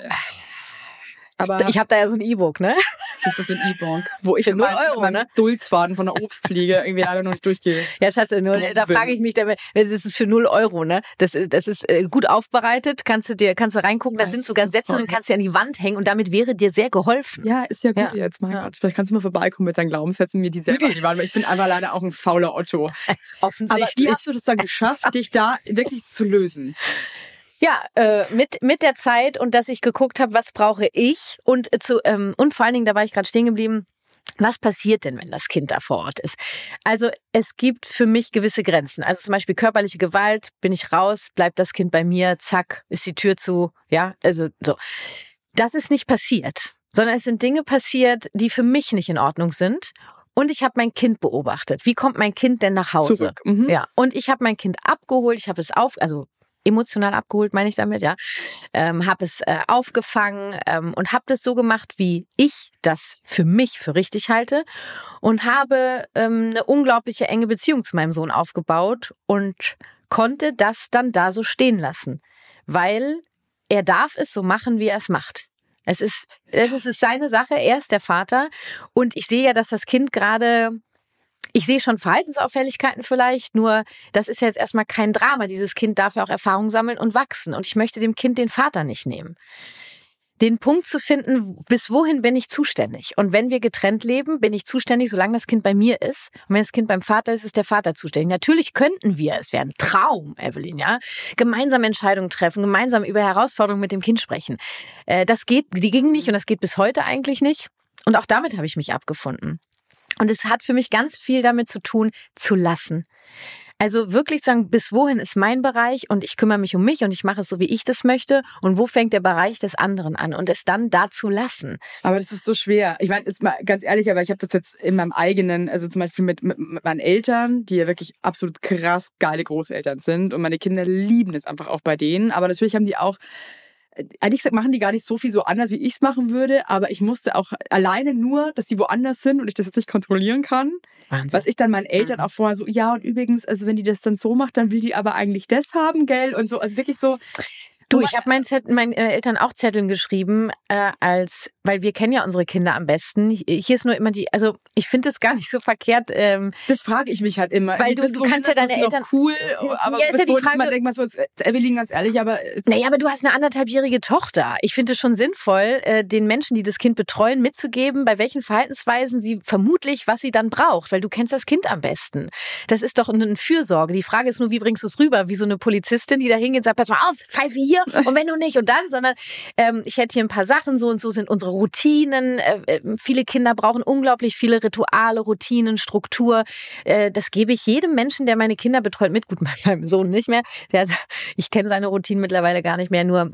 Aber ich habe da ja so ein E-Book, ne? Das ist ein E-Book, wo ich für 0 Euro, ne? Dulzfaden von der Obstfliege irgendwie leider noch nicht durchgehe. Ja, Schatz, da frage ich mich, das ist für 0 Euro, ne? Das ist gut aufbereitet, kannst du reingucken, da sind sogar Sätze, dann kannst du an die Wand hängen und damit wäre dir sehr geholfen. Ja, ist ja gut jetzt, mein Gott. Vielleicht kannst du mal vorbeikommen mit deinen Glaubenssätzen, mir die selber an die Wand, weil ich bin einfach leider auch ein fauler Otto. Offensichtlich. Aber wie hast du das dann geschafft, dich da wirklich zu lösen? Ja, mit der Zeit und dass ich geguckt habe, was brauche ich und vor allen Dingen, da war ich gerade stehen geblieben, was passiert denn, wenn das Kind da vor Ort ist? Also es gibt für mich gewisse Grenzen. Also zum Beispiel körperliche Gewalt, bin ich raus, bleibt das Kind bei mir, zack, ist die Tür zu, ja, also so. Das ist nicht passiert, sondern es sind Dinge passiert, die für mich nicht in Ordnung sind. Und ich habe mein Kind beobachtet. Wie kommt mein Kind denn nach Hause? Zurück. Ja, und ich habe mein Kind abgeholt, ich habe es emotional abgeholt, meine ich damit, ja. Habe es aufgefangen und habe das so gemacht, wie ich das für mich für richtig halte und habe eine unglaubliche enge Beziehung zu meinem Sohn aufgebaut und konnte das dann da so stehen lassen, weil er darf es so machen, wie er es macht. Es ist seine Sache, er ist der Vater und ich sehe ja, dass das Kind gerade... Ich sehe schon Verhaltensauffälligkeiten vielleicht, nur das ist ja jetzt erstmal kein Drama. Dieses Kind darf ja auch Erfahrung sammeln und wachsen. Und ich möchte dem Kind den Vater nicht nehmen. Den Punkt zu finden, bis wohin bin ich zuständig? Und wenn wir getrennt leben, bin ich zuständig, solange das Kind bei mir ist. Und wenn das Kind beim Vater ist, ist der Vater zuständig. Natürlich könnten wir, es wäre ein Traum, Evelyn, ja, gemeinsam Entscheidungen treffen, gemeinsam über Herausforderungen mit dem Kind sprechen. Die ging nicht und das geht bis heute eigentlich nicht. Und auch damit habe ich mich abgefunden. Und es hat für mich ganz viel damit zu tun, zu lassen. Also wirklich sagen, bis wohin ist mein Bereich und ich kümmere mich um mich und ich mache es so, wie ich das möchte und wo fängt der Bereich des anderen an und es dann da zu lassen. Aber das ist so schwer. Ich meine, jetzt mal ganz ehrlich, aber ich habe das jetzt in meinem eigenen, also zum Beispiel mit meinen Eltern, die ja wirklich absolut krass geile Großeltern sind und meine Kinder lieben es einfach auch bei denen. Aber natürlich haben die auch, ehrlich gesagt, machen die gar nicht so viel so anders, wie ich es machen würde, aber ich musste auch alleine nur, dass die woanders sind und ich das jetzt nicht kontrollieren kann. Wahnsinn. Was ich dann meinen Eltern auch vorher so, ja und übrigens, also wenn die das dann so macht, dann will die aber eigentlich das haben, gell? Und so, also wirklich so. Du, ich habe meinen Eltern auch Zetteln geschrieben, weil wir kennen ja unsere Kinder am besten. Hier ist nur immer also ich finde es gar nicht so verkehrt. Das frage ich mich halt immer. Weil du kannst ja deine Eltern... cool, aber ja, ist ja die Frage, man denkt mal so, Evelyn, ganz ehrlich, aber... Naja, aber du hast eine 1,5-jährige Tochter. Ich finde es schon sinnvoll, den Menschen, die das Kind betreuen, mitzugeben, bei welchen Verhaltensweisen sie vermutlich, was sie dann braucht, weil du kennst das Kind am besten. Das ist doch eine Fürsorge. Die Frage ist nur, wie bringst du es rüber? Wie so eine Polizistin, die da hingeht und sagt, pass mal auf, pfeife hier und wenn du nicht und dann, sondern ich hätte hier ein paar Sachen, so und so sind unsere Routinen. Viele Kinder brauchen unglaublich viele Rituale, Routinen, Struktur. Das gebe ich jedem Menschen, der meine Kinder betreut, mit. Gut, meinem Sohn nicht mehr. Ich kenne seine Routinen mittlerweile gar nicht mehr, nur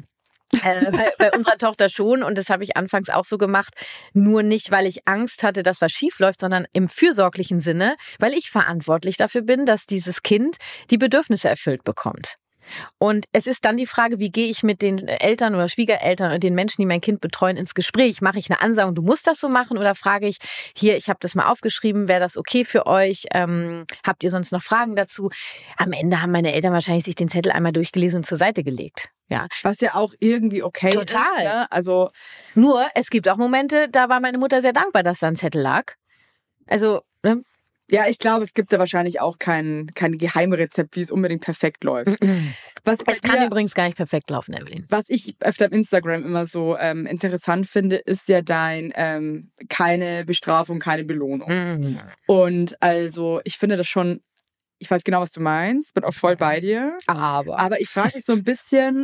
Bei unserer Tochter schon und das habe ich anfangs auch so gemacht, nur nicht, weil ich Angst hatte, dass was schief läuft, sondern im fürsorglichen Sinne, weil ich verantwortlich dafür bin, dass dieses Kind die Bedürfnisse erfüllt bekommt. Und es ist dann die Frage, wie gehe ich mit den Eltern oder Schwiegereltern und den Menschen, die mein Kind betreuen, ins Gespräch? Mache ich eine Ansage, du musst das so machen oder frage ich, hier, ich habe das mal aufgeschrieben, wäre das okay für euch? Habt ihr sonst noch Fragen dazu? Am Ende haben meine Eltern wahrscheinlich sich den Zettel einmal durchgelesen und zur Seite gelegt. Ja. Was ja auch irgendwie okay Total. ist. Ne? Also Nur, es gibt auch Momente, da war meine Mutter sehr dankbar, dass da ein Zettel lag. Also, ne? ja, ich glaube, es gibt da wahrscheinlich auch kein Geheimrezept, wie es unbedingt perfekt läuft. Es kann übrigens gar nicht perfekt laufen, Evelyn. Was ich auf deinem Instagram immer so interessant finde, ist ja dein keine Bestrafung, keine Belohnung. Und also, ich finde das schon, ich weiß genau, was du meinst, bin auch voll bei dir. Aber ich frage mich so ein bisschen,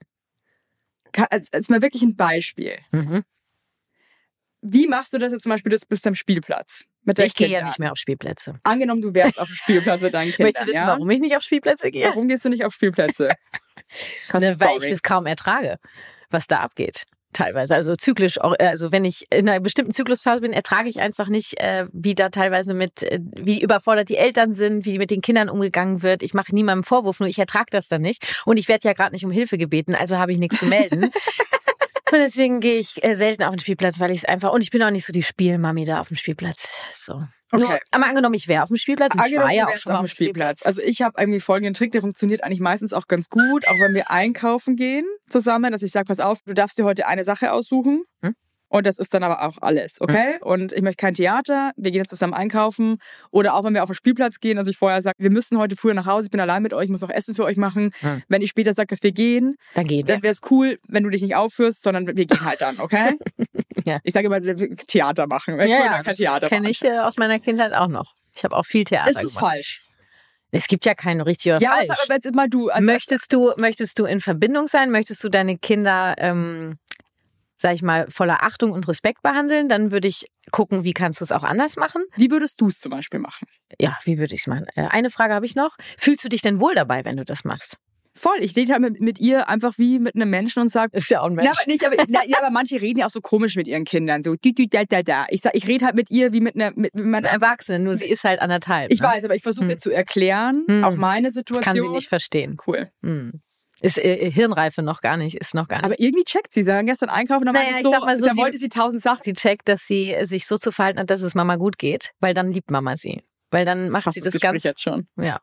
als mal wirklich ein Beispiel. Wie machst du das jetzt zum Beispiel, du bist am Spielplatz mit deinen Kindern? Ich gehe ja nicht mehr auf Spielplätze. Angenommen, du wärst auf dem Spielplatz mit deinen Kindern. Möchtest du wissen, warum ich nicht auf Spielplätze gehe? Warum gehst du nicht auf Spielplätze? Weil ich das kaum ertrage, was da abgeht. Teilweise, also zyklisch, also wenn ich in einer bestimmten Zyklusphase bin, ertrage ich einfach nicht, wie da teilweise wie überfordert die Eltern sind, wie mit den Kindern umgegangen wird. Ich mache niemandem Vorwurf, nur ich ertrage das dann nicht. Und ich werde ja gerade nicht um Hilfe gebeten, also habe ich nichts zu melden. Und deswegen gehe ich selten auf den Spielplatz, weil ich es einfach, und ich bin auch nicht so die Spielmami da auf dem Spielplatz. So. Okay. Nur, aber angenommen, ich wäre auf dem Spielplatz und ich war ja auch schon auf dem Spielplatz. Also ich habe irgendwie folgenden Trick, der funktioniert eigentlich meistens auch ganz gut, auch wenn wir einkaufen gehen zusammen, dass ich sage, pass auf, du darfst dir heute eine Sache aussuchen. Und das ist dann aber auch alles, okay? Und ich möchte kein Theater, wir gehen jetzt zusammen einkaufen. Oder auch wenn wir auf den Spielplatz gehen, dass ich vorher sage, wir müssen heute früher nach Hause, ich bin allein mit euch, ich muss noch Essen für euch machen. Wenn ich später sage, dass wir gehen, dann wäre es cool, wenn du dich nicht aufführst, sondern wir gehen halt dann, okay? Ja. Ich sage immer, Theater machen. Das kenne ich aus meiner Kindheit auch noch. Ich habe auch viel Theater gemacht. Ist das falsch? Es gibt ja kein richtig oder falsch. Ja, aber jetzt immer du. Also möchtest du in Verbindung sein? Möchtest du deine Kinder sag ich mal, voller Achtung und Respekt behandeln, dann würde ich gucken, wie kannst du es auch anders machen. Wie würdest du es zum Beispiel machen? Ja, wie würde ich es machen? Eine Frage habe ich noch. Fühlst du dich denn wohl dabei, wenn du das machst? Voll, ich rede halt mit ihr einfach wie mit einem Menschen und sage... Ist ja auch ein Mensch. Aber manche reden ja auch so komisch mit ihren Kindern, so da. Ich rede halt mit ihr wie mit einer Erwachsenen, nur sie ist halt 1,5. Ich weiß, aber ich versuche ihr zu erklären, auch meine Situation. Kann sie nicht verstehen. Cool. Ist Hirnreife noch gar nicht, Aber irgendwie checkt sie. Sie waren gestern einkaufen, dann meinte ich so, da wollte sie 1000 Sachen. Sie checkt, dass sie sich so zu verhalten hat, dass es Mama gut geht, weil dann liebt Mama sie. Weil dann macht sie das ganz... jetzt schon. Ja.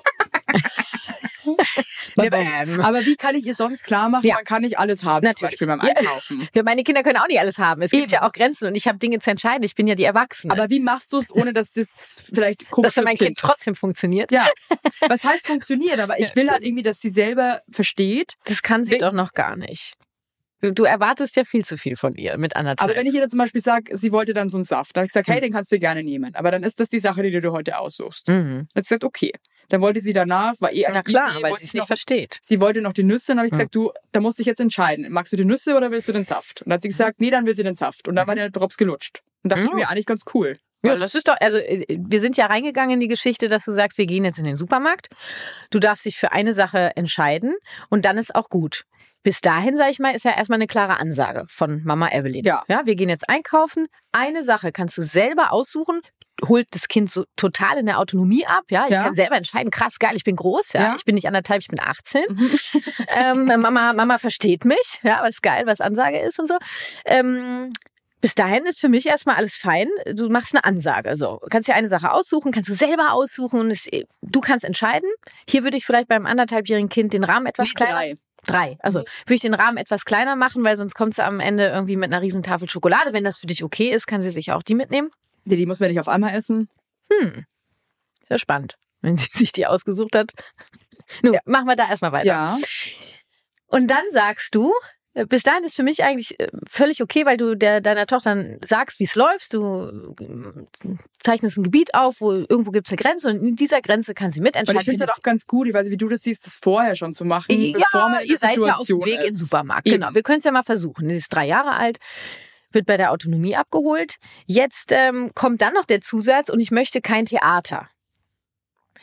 Aber wie kann ich ihr sonst klar machen, man kann nicht alles haben, natürlich. Zum Beispiel beim Einkaufen? Ja, meine Kinder können auch nicht alles haben. Es gibt ja auch Grenzen und ich habe Dinge zu entscheiden. Ich bin ja die Erwachsene. Aber wie machst du es, ohne dass das vielleicht komisch ist? Dass mein Kind trotzdem funktioniert? Ja. Was heißt funktioniert? Aber ich will halt irgendwie, dass sie selber versteht. Das kann sie doch noch gar nicht. Du erwartest ja viel zu viel von ihr mit 1,5. Aber wenn ich ihr dann zum Beispiel sage, sie wollte dann so einen Saft, dann habe ich gesagt, hey, den kannst du gerne nehmen. Aber dann ist das die Sache, die du heute aussuchst. Dann hat sie gesagt, okay. Dann wollte sie danach, war na klar, weil sie es nicht versteht. Sie wollte noch die Nüsse, dann habe ich gesagt, du, da musst du dich jetzt entscheiden. Magst du die Nüsse oder willst du den Saft? Und dann hat sie gesagt, nee, dann will sie den Saft. Und dann war der Drops gelutscht. Und dachte ich mir eigentlich ganz cool. Ja, das ist doch, also wir sind ja reingegangen in die Geschichte, dass du sagst, wir gehen jetzt in den Supermarkt. Du darfst dich für eine Sache entscheiden und dann ist auch gut. Bis dahin, sag ich mal, ist ja erstmal eine klare Ansage von Mama Evelyn. Ja, wir gehen jetzt einkaufen. Eine Sache kannst du selber aussuchen. Holt das Kind so total in der Autonomie ab. Ja, ich kann selber entscheiden. Krass, geil, ich bin groß. Ja, ich bin nicht 1,5, ich bin 18. Mama versteht mich. Ja, was geil, was Ansage ist und so. Bis dahin ist für mich erstmal alles fein. Du machst eine Ansage. So, du kannst dir eine Sache aussuchen, kannst du selber aussuchen und du kannst entscheiden. Hier würde ich vielleicht beim 1,5-jährigen Kind den Rahmen etwas kleiner. 3. Also würde ich den Rahmen etwas kleiner machen, weil sonst kommt sie am Ende irgendwie mit einer riesen Tafel Schokolade. Wenn das für dich okay ist, kann sie sich auch die mitnehmen. Nee, die muss man nicht auf einmal essen. Sehr spannend, wenn sie sich die ausgesucht hat. Nun, machen wir da erstmal weiter. Ja. Und dann sagst du, bis dahin ist für mich eigentlich völlig okay, weil du deiner Tochter sagst, wie es läuft. Du zeichnest ein Gebiet auf, wo irgendwo gibt es eine Grenze und in dieser Grenze kann sie mitentscheiden. Und ich finde es halt auch ganz gut, ich weiß nicht, wie du das siehst, das vorher schon zu machen, bevor man in ihr seid ja auf dem Weg in den Supermarkt. Eben. Genau, wir können es ja mal versuchen. Sie ist 3 Jahre alt, wird bei der Autonomie abgeholt. Jetzt kommt dann noch der Zusatz und ich möchte kein Theater.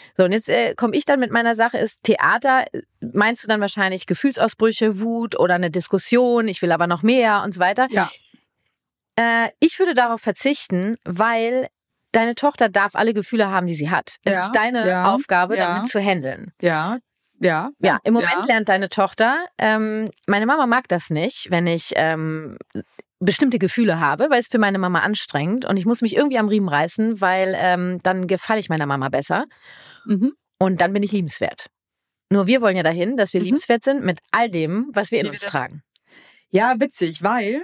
So, und jetzt komme ich dann mit meiner Sache, ist Theater, meinst du dann wahrscheinlich Gefühlsausbrüche, Wut oder eine Diskussion, ich will aber noch mehr und so weiter. Ja. Ich würde darauf verzichten, weil deine Tochter darf alle Gefühle haben, die sie hat. Es ist deine Aufgabe, damit zu handeln. Ja, im Moment lernt deine Tochter, meine Mama mag das nicht, wenn ich bestimmte Gefühle habe, weil es für meine Mama anstrengend und ich muss mich irgendwie am Riemen reißen, weil dann gefalle ich meiner Mama besser und dann bin ich liebenswert. Nur wir wollen ja dahin, dass wir liebenswert sind mit all dem, was wir in uns tragen. Ja, witzig, weil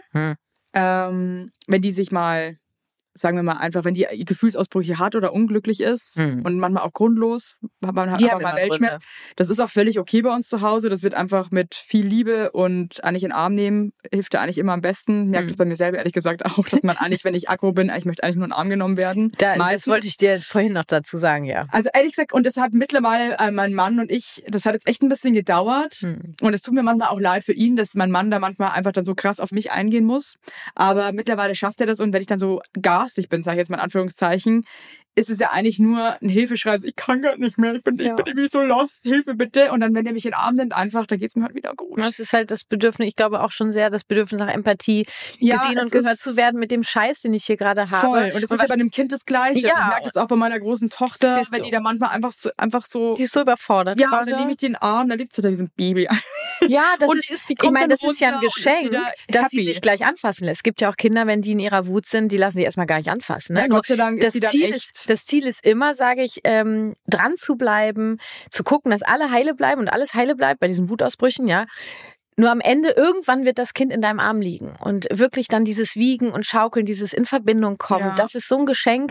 wenn die sich mal, sagen wir mal einfach, wenn die Gefühlsausbrüche hat oder unglücklich ist und manchmal auch grundlos, man hat einfach mal Weltschmerz. Das ist auch völlig okay bei uns zu Hause. Das wird einfach mit viel Liebe und eigentlich in den Arm nehmen, hilft da eigentlich immer am besten. Merkt das bei mir selber ehrlich gesagt auch, dass man eigentlich, wenn ich aggro bin, ich möchte eigentlich nur in den Arm genommen werden. Das wollte ich dir vorhin noch dazu sagen, ja. Also ehrlich gesagt, und deshalb mittlerweile mein Mann und ich, das hat jetzt echt ein bisschen gedauert und es tut mir manchmal auch leid für ihn, dass mein Mann da manchmal einfach dann so krass auf mich eingehen muss. Aber mittlerweile schafft er das und wenn ich dann so garstig bin, sage ich jetzt mal in Anführungszeichen, ist es ja eigentlich nur ein Hilfeschrei. Also ich kann gar nicht mehr, ich bin irgendwie so lost, Hilfe bitte. Und dann, wenn er mich in den Arm nimmt, einfach, da geht's mir halt wieder gut. Das ist halt das Bedürfnis, ich glaube auch schon sehr das Bedürfnis nach Empathie, gesehen und gehört zu werden mit dem Scheiß, den ich hier gerade habe. Voll. Und das ist ja bei einem Kind das Gleiche. Ja. Ich merke das auch bei meiner großen Tochter, wenn die da manchmal einfach so... Die ist so überfordert. Ja, dann nehme ich den Arm, dann liegt sie da wie so ein Baby. Ja, das und ist, ich meine, das ist ja ein Geschenk, dass sie sich gleich anfassen lässt. Es gibt ja auch Kinder, wenn die in ihrer Wut sind, die lassen sich erstmal gar nicht anfassen. Ne? Ja, Gott sei Dank ist sie dann echt... Das Ziel ist immer, sage ich, dran zu bleiben, zu gucken, dass alle heile bleiben und alles heile bleibt bei diesen Wutausbrüchen, ja. Nur am Ende, irgendwann wird das Kind in deinem Arm liegen und wirklich dann dieses Wiegen und Schaukeln, dieses in Verbindung kommen, das ist so ein Geschenk,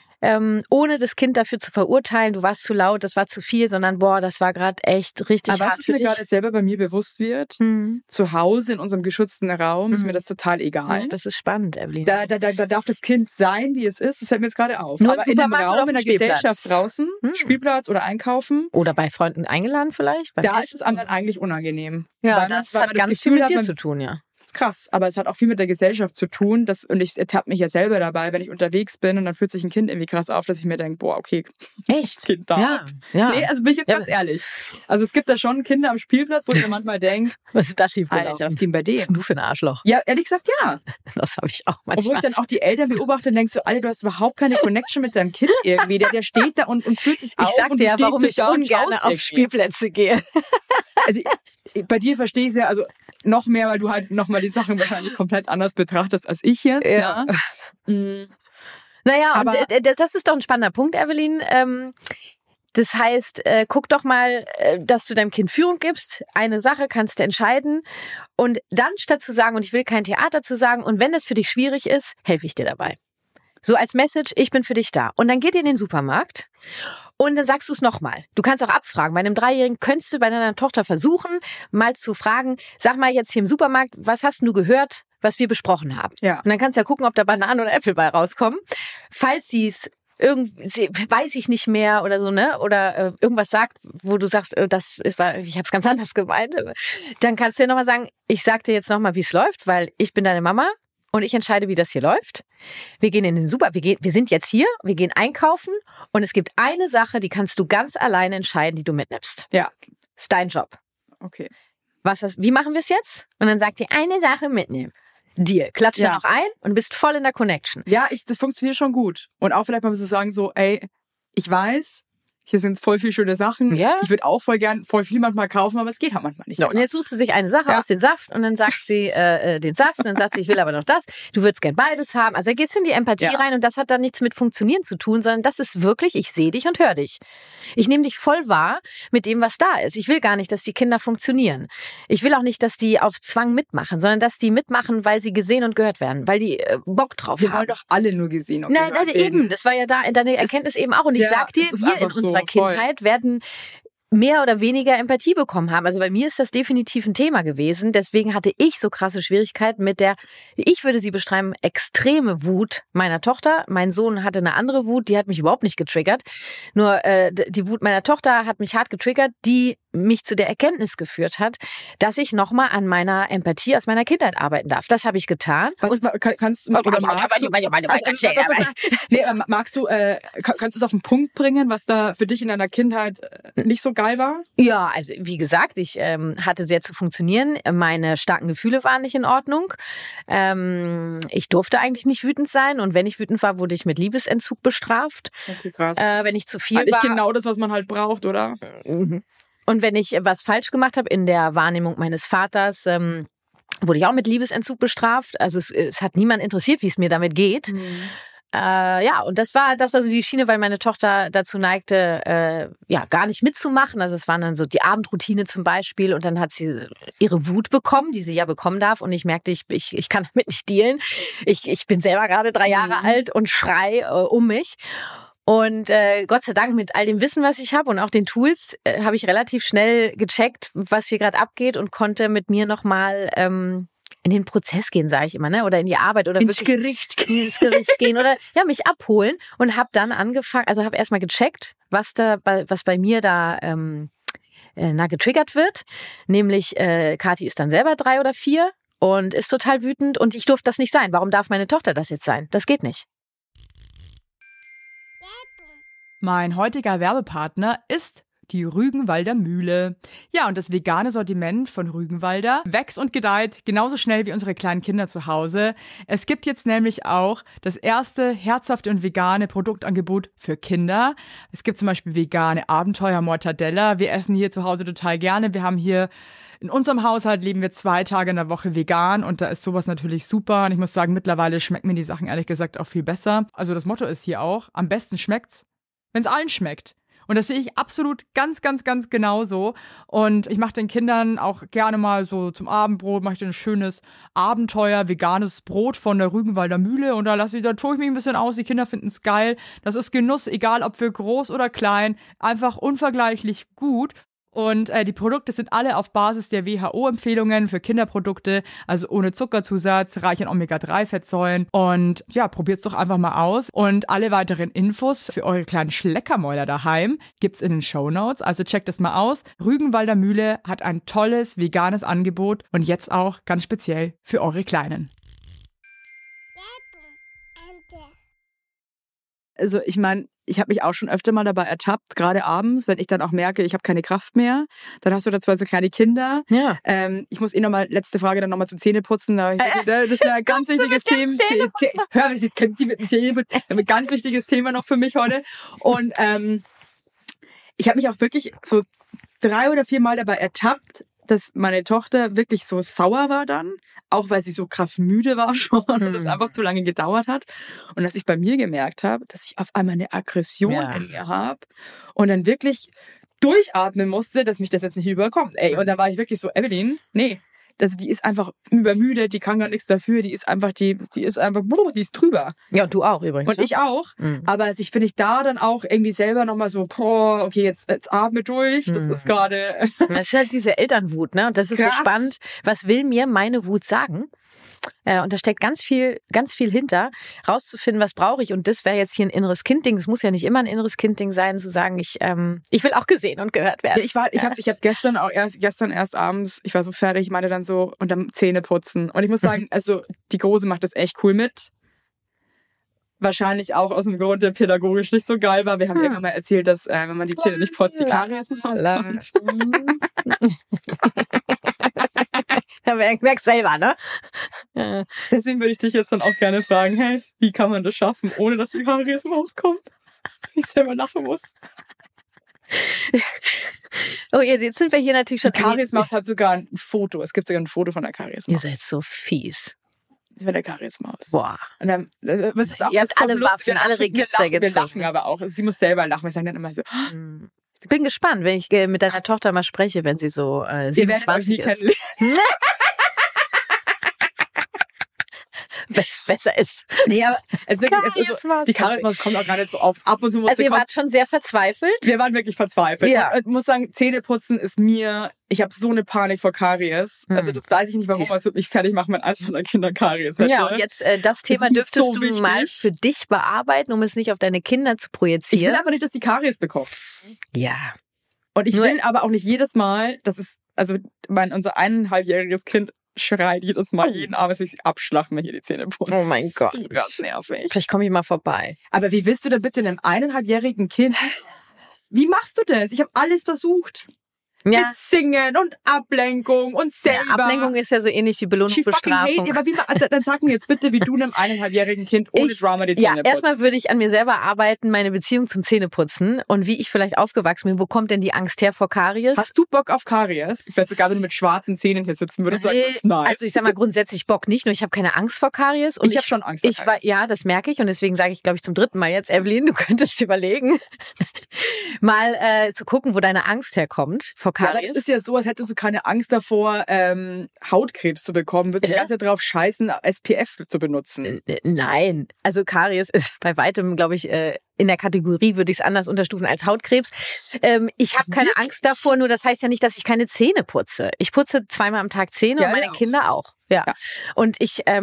ohne das Kind dafür zu verurteilen, du warst zu laut, das war zu viel, sondern das war gerade echt richtig aber hart was für mir dich. gerade selber bei mir bewusst wird, zu Hause in unserem geschützten Raum ist mir das total egal. Ja, das ist spannend, Evelyn. Da darf das Kind sein, wie es ist, das fällt mir jetzt gerade auf. Nur aber im in einem Supermarkt oder Raum, auf in dem der Spielplatz? Gesellschaft draußen, Spielplatz oder einkaufen, Oder bei Freunden eingeladen vielleicht? da ist es anderen eigentlich unangenehm. Ja, weil das weil hat man ganz Gefühl viel mit hat, dir man- zu tun, ja. Das ist krass, aber es hat auch viel mit der Gesellschaft zu tun. Und ich ertappe mich ja selber dabei, wenn ich unterwegs bin und dann fühlt sich ein Kind irgendwie krass auf, dass ich mir denke, boah, okay, Echt? das Kind darf. Ja. Nee, also bin ich jetzt ganz ehrlich. Also es gibt da schon Kinder am Spielplatz, wo ich mir manchmal denke, Was ist da schiefgelaufen? Alter, was geht denn bei Was ist dem? denn du für ein Arschloch? Ja, ehrlich gesagt, ja. Das habe ich auch Und wo manchmal. ich dann auch die Eltern beobachte und denke so, Alter, du hast überhaupt keine Connection mit deinem Kind irgendwie. Der steht da und fühlt sich auf. Ich sag und dir du ja, stehst warum ich da und ungern schaust auf irgendwie. Spielplätze gehe. Also bei dir verstehe ich es ja also noch mehr, weil du halt nochmal die Sachen wahrscheinlich komplett anders betrachtest als ich jetzt. Ja. Naja, Aber- und das ist doch ein spannender Punkt, Evelyn. Das heißt, guck doch mal, dass du deinem Kind Führung gibst. Eine Sache kannst du entscheiden. Und dann statt zu sagen, und ich will kein Theater zu sagen, und wenn es für dich schwierig ist, helfe ich dir dabei. So als Message, ich bin für dich da. Und dann geht ihr in den Supermarkt und dann sagst du es nochmal. Du kannst auch abfragen. Bei einem 3-Jährigen könntest du bei deiner Tochter versuchen, mal zu fragen, sag mal jetzt hier im Supermarkt, was hast denn du gehört, was wir besprochen haben? Ja. Und dann kannst du ja gucken, ob da Bananen oder Äpfel bei rauskommen. Falls sie es irgendwie, weiß ich nicht mehr oder so, ne? Oder irgendwas sagt, wo du sagst, ich habe es ganz anders gemeint. Dann kannst du ja nochmal sagen, ich sag dir jetzt nochmal, wie es läuft, weil ich bin deine Mama und ich entscheide, wie das hier läuft. Wir gehen in den Supermarkt, wir sind jetzt hier, wir gehen einkaufen und es gibt eine Sache, die kannst du ganz alleine entscheiden, die du mitnimmst. Ja, Ist dein Job. okay. Wie machen wir es jetzt? Und dann sagt sie, eine Sache mitnehmen. Deal. Klatsch Ja. dann noch ein und bist voll in der Connection. Ja, das funktioniert schon gut. Und auch vielleicht mal so sagen so, ey, ich weiß, hier sind voll viele schöne Sachen. Ja. Ich würde auch voll viel manchmal kaufen, aber es geht halt manchmal nicht. Ja, und jetzt sucht sie sich eine Sache Ja. aus dem Saft und dann sagt sie den Saft und dann sagt sie, ich will aber noch das. Du würdest gern beides haben. Also da gehst du in die Empathie rein und das hat dann nichts mit Funktionieren zu tun, sondern das ist wirklich, ich sehe dich und höre dich. Ich nehme dich voll wahr mit dem, was da ist. Ich will gar nicht, dass die Kinder funktionieren. Ich will auch nicht, dass die auf Zwang mitmachen, sondern dass die mitmachen, weil sie gesehen und gehört werden, weil die Bock drauf Wir haben. wollen doch alle nur gesehen und Nein, gehört eben, werden. das war ja da in deiner Erkenntnis eben auch. Und ich ja, sag dir, es ist wir in einfach so, unserer voll. Kindheit werden mehr oder weniger Empathie bekommen haben. Also bei mir ist das definitiv ein Thema gewesen. Deswegen hatte ich so krasse Schwierigkeiten mit der, ich würde sie beschreiben, extreme Wut meiner Tochter. Mein Sohn hatte eine andere Wut, die hat mich überhaupt nicht getriggert. Nur die Wut meiner Tochter hat mich hart getriggert, die mich zu der Erkenntnis geführt hat, dass ich nochmal an meiner Empathie aus meiner Kindheit arbeiten darf. Das habe ich getan. Kannst du es auf den Punkt bringen, was da für dich in deiner Kindheit nicht so geil war? Ja, also wie gesagt, ich hatte sehr zu funktionieren. Meine starken Gefühle waren nicht in Ordnung. Ich durfte eigentlich nicht wütend sein und wenn ich wütend war, wurde ich mit Liebesentzug bestraft. Okay, krass. Wenn ich zu viel Eigentlich war. genau das, was man halt braucht, oder? Und wenn ich was falsch gemacht habe in der Wahrnehmung meines Vaters, wurde ich auch mit Liebesentzug bestraft. Also es hat niemand interessiert, wie es mir damit geht. Und das war so die Schiene, weil meine Tochter dazu neigte, gar nicht mitzumachen. Also es waren dann so die Abendroutine zum Beispiel und dann hat sie ihre Wut bekommen, die sie ja bekommen darf und ich merkte, ich kann damit nicht dealen. Ich bin selber gerade 3 Jahre alt und schrei um mich. Und Gott sei Dank mit all dem Wissen, was ich habe und auch den Tools, habe ich relativ schnell gecheckt, was hier gerade abgeht und konnte mit mir nochmal in den Prozess gehen, sage ich immer, ne? Oder in die Arbeit oder ins wirklich ins Gericht gehen oder mich abholen und habe dann angefangen, also habe erstmal gecheckt, was bei mir da getriggert wird, nämlich Kathi ist dann selber 3 oder 4 und ist total wütend und ich durfte das nicht sein. Warum darf meine Tochter das jetzt sein? Das geht nicht. Mein heutiger Werbepartner ist die Rügenwalder Mühle. Ja, und das vegane Sortiment von Rügenwalder wächst und gedeiht genauso schnell wie unsere kleinen Kinder zu Hause. Es gibt jetzt nämlich auch das erste herzhafte und vegane Produktangebot für Kinder. Es gibt zum Beispiel vegane Abenteuer-Mortadella. Wir essen hier zu Hause total gerne. Wir haben hier in unserem Haushalt leben wir 2 Tage in der Woche vegan und da ist sowas natürlich super. Und ich muss sagen, mittlerweile schmecken mir die Sachen ehrlich gesagt auch viel besser. Also das Motto ist hier auch, am besten schmeckt's, wenn es allen schmeckt. Und das sehe ich absolut ganz, ganz, ganz genauso. Und ich mache den Kindern auch gerne mal so zum Abendbrot, mache ich ein schönes Abenteuer, veganes Brot von der Rügenwalder Mühle. Und da tue ich mich ein bisschen aus. Die Kinder finden es geil. Das ist Genuss, egal ob für groß oder klein. Einfach unvergleichlich gut. Und die Produkte sind alle auf Basis der WHO-Empfehlungen für Kinderprodukte, also ohne Zuckerzusatz, reich an Omega-3-Fettsäuren. Und ja, probiert's doch einfach mal aus. Und alle weiteren Infos für eure kleinen Schleckermäuler daheim gibt's in den Shownotes. Also checkt das mal aus. Rügenwalder Mühle hat ein tolles veganes Angebot und jetzt auch ganz speziell für eure Kleinen. Also ich meine, ich habe mich auch schon öfter mal dabei ertappt, gerade abends, wenn ich dann auch merke, ich habe keine Kraft mehr. Dann hast du da 2 so kleine Kinder. Ja. Ich muss nochmal, letzte Frage, dann nochmal zum Zähneputzen. Das ist ja ein ganz wichtiges Thema. Hör, sie kennt die mit dem Zähneputzen. Ein ganz wichtiges Thema noch für mich heute. Und ich habe mich auch wirklich so 3 oder 4 Mal dabei ertappt, dass meine Tochter wirklich so sauer war dann, auch weil sie so krass müde war schon und es einfach zu lange gedauert hat. Und dass ich bei mir gemerkt habe, dass ich auf einmal eine Aggression in mir habe und dann wirklich durchatmen musste, dass mich das jetzt nicht überkommt. Ey, und dann war ich wirklich so, Evelyn, nee. Also die ist einfach übermüdet, die kann gar nichts dafür, die ist drüber. Ja, und du auch übrigens. Und ich auch. Aber ich finde ich da dann auch irgendwie selber nochmal so, okay, jetzt atme durch, das ist gerade... Das ist halt diese Elternwut, ne? Und das ist krass. So spannend. Was will mir meine Wut sagen? Und da steckt ganz viel hinter, rauszufinden, was brauche ich. Und das wäre jetzt hier ein inneres Kind-Ding. Es muss ja nicht immer ein inneres Kind-Ding sein, zu sagen, ich will auch gesehen und gehört werden. Ja, ich hab gestern erst abends, ich war so fertig, ich meinte dann so, und dann Zähne putzen. Und ich muss sagen, also die Große macht das echt cool mit. Wahrscheinlich auch aus dem Grund, der pädagogisch nicht so geil war. Wir haben irgendwann mal erzählt, dass wenn man die Zähne nicht putzt, die Karies rauskommt. Ja, merkst selber, ne? Ja. Deswegen würde ich dich jetzt dann auch gerne fragen, hey, wie kann man das schaffen, ohne dass die Karies rauskommt? Ich selber lachen muss. Oh, jetzt sind wir hier natürlich schon... Die Kariesmaus hat sogar ein Foto. Es gibt sogar ein Foto von der Kariesmaus. Ihr seid so fies. Mit der Kariesmaus. Boah. Und dann, das ist auch, ihr habt alle Waffen, alle Register gezogen. Wir lachen aber auch. Sie muss selber lachen. Wir sagen dann immer so... Ich bin gespannt, wenn ich mit deiner Tochter mal spreche, wenn sie so 27 ist. Besser ist. Nee, aber die Kariesmaus kommt auch gar nicht so oft. Ab und zu muss also ihr wart schon sehr verzweifelt? Wir waren wirklich verzweifelt. Ja. Und ich muss sagen, Zähneputzen ist ich habe so eine Panik vor Karies. Also das weiß ich nicht warum, aber es wird mich fertig machen, wenn eins meiner Kinder Karies hätte. Ja, und jetzt das Thema dürftest so du mal für dich bearbeiten, um es nicht auf deine Kinder zu projizieren. Ich will aber nicht, dass die Karies bekommt. Ja. Und ich Nur- will aber auch nicht jedes Mal, unser 1,5-jähriges Kind schreit jedes Mal jeden Abend, will ich sie abschlachten, wenn hier die Zähne putzt. Oh mein Gott. So ganz nervig. Vielleicht komme ich mal vorbei. Aber wie willst du denn bitte einem 1,5-jährigen Kind, wie machst du das? Ich habe alles versucht. Ja, Mit Singen und Ablenkung und selber. Ablenkung ist ja so ähnlich wie Belohnung, She fucking hate, Bestrafung. aber dann sag mir jetzt bitte, wie du einem 1,5-jährigen Kind ohne Drama die Zähne putzt. Erstmal würde ich an mir selber arbeiten, meine Beziehung zum Zähneputzen und wie ich vielleicht aufgewachsen bin. Wo kommt denn die Angst her vor Karies? Hast du Bock auf Karies? Ich werde sogar, wenn du mit schwarzen Zähnen hier sitzen würdest, sagen, nein. Also ich sag mal grundsätzlich Bock nicht, nur ich habe keine Angst vor Karies. Und Ich habe schon Angst vor Karies. Ja, das merke ich und deswegen sage ich, glaube ich, zum 3. Mal jetzt, Evelyn, du könntest überlegen, mal zu gucken, wo deine Angst herkommt vor Ja, aber Karies. es ist ja so, als hättest du keine Angst davor, Hautkrebs zu bekommen. Würdest du die ganze Zeit drauf scheißen, SPF zu benutzen. Nein, also Karies ist bei weitem, glaube ich, in der Kategorie würde ich es anders unterstufen als Hautkrebs. Ich habe keine Angst davor, nur das heißt ja nicht, dass ich keine Zähne putze. Ich putze 2-mal am Tag Zähne Ja, und meine ja auch. Kinder auch. Ja. Und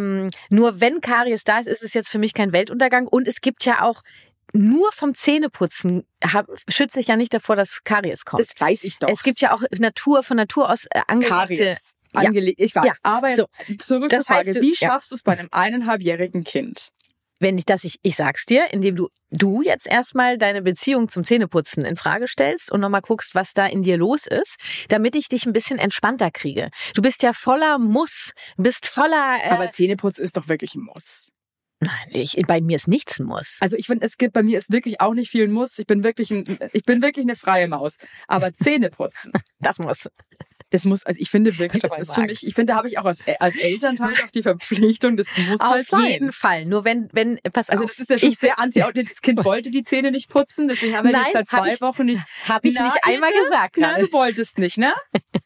nur wenn Karies da ist, ist es jetzt für mich kein Weltuntergang. Und es gibt ja auch nur vom Zähneputzen schütze ich ja nicht davor, dass Karies kommt. Das weiß ich doch. Es gibt ja auch von Natur aus angelegte. Karies angelegt. Ich weiß. Ja. Aber jetzt zurück zur Das Frage, heißt, wie schaffst du es bei einem 1,5-jährigen Kind? Wenn ich sag's dir, indem du jetzt erstmal deine Beziehung zum Zähneputzen in Frage stellst und nochmal guckst, was da in dir los ist, damit ich dich ein bisschen entspannter kriege. Du bist ja voller Muss, bist voller... Aber Zähneputz ist doch wirklich ein Muss. Nein, bei mir ist nichts ein Muss. Also ich finde, bei mir ist wirklich auch nicht viel ein Muss. Ich bin wirklich eine freie Maus. Aber Zähneputzen, Das muss. das muss, also ich finde wirklich, Könnte das man ist für sagen. mich, ich finde, da habe ich auch als Elternteil auch die Verpflichtung, das muss halt Auf sein. jeden Fall. Nur wenn, pass Also auf. das ist ja schon sehr das Kind wollte die Zähne nicht putzen, deswegen haben wir Nein, jetzt seit 2 Wochen nicht. Habe ich nicht einmal gesagt. Nein, gerade. du wolltest nicht, ne?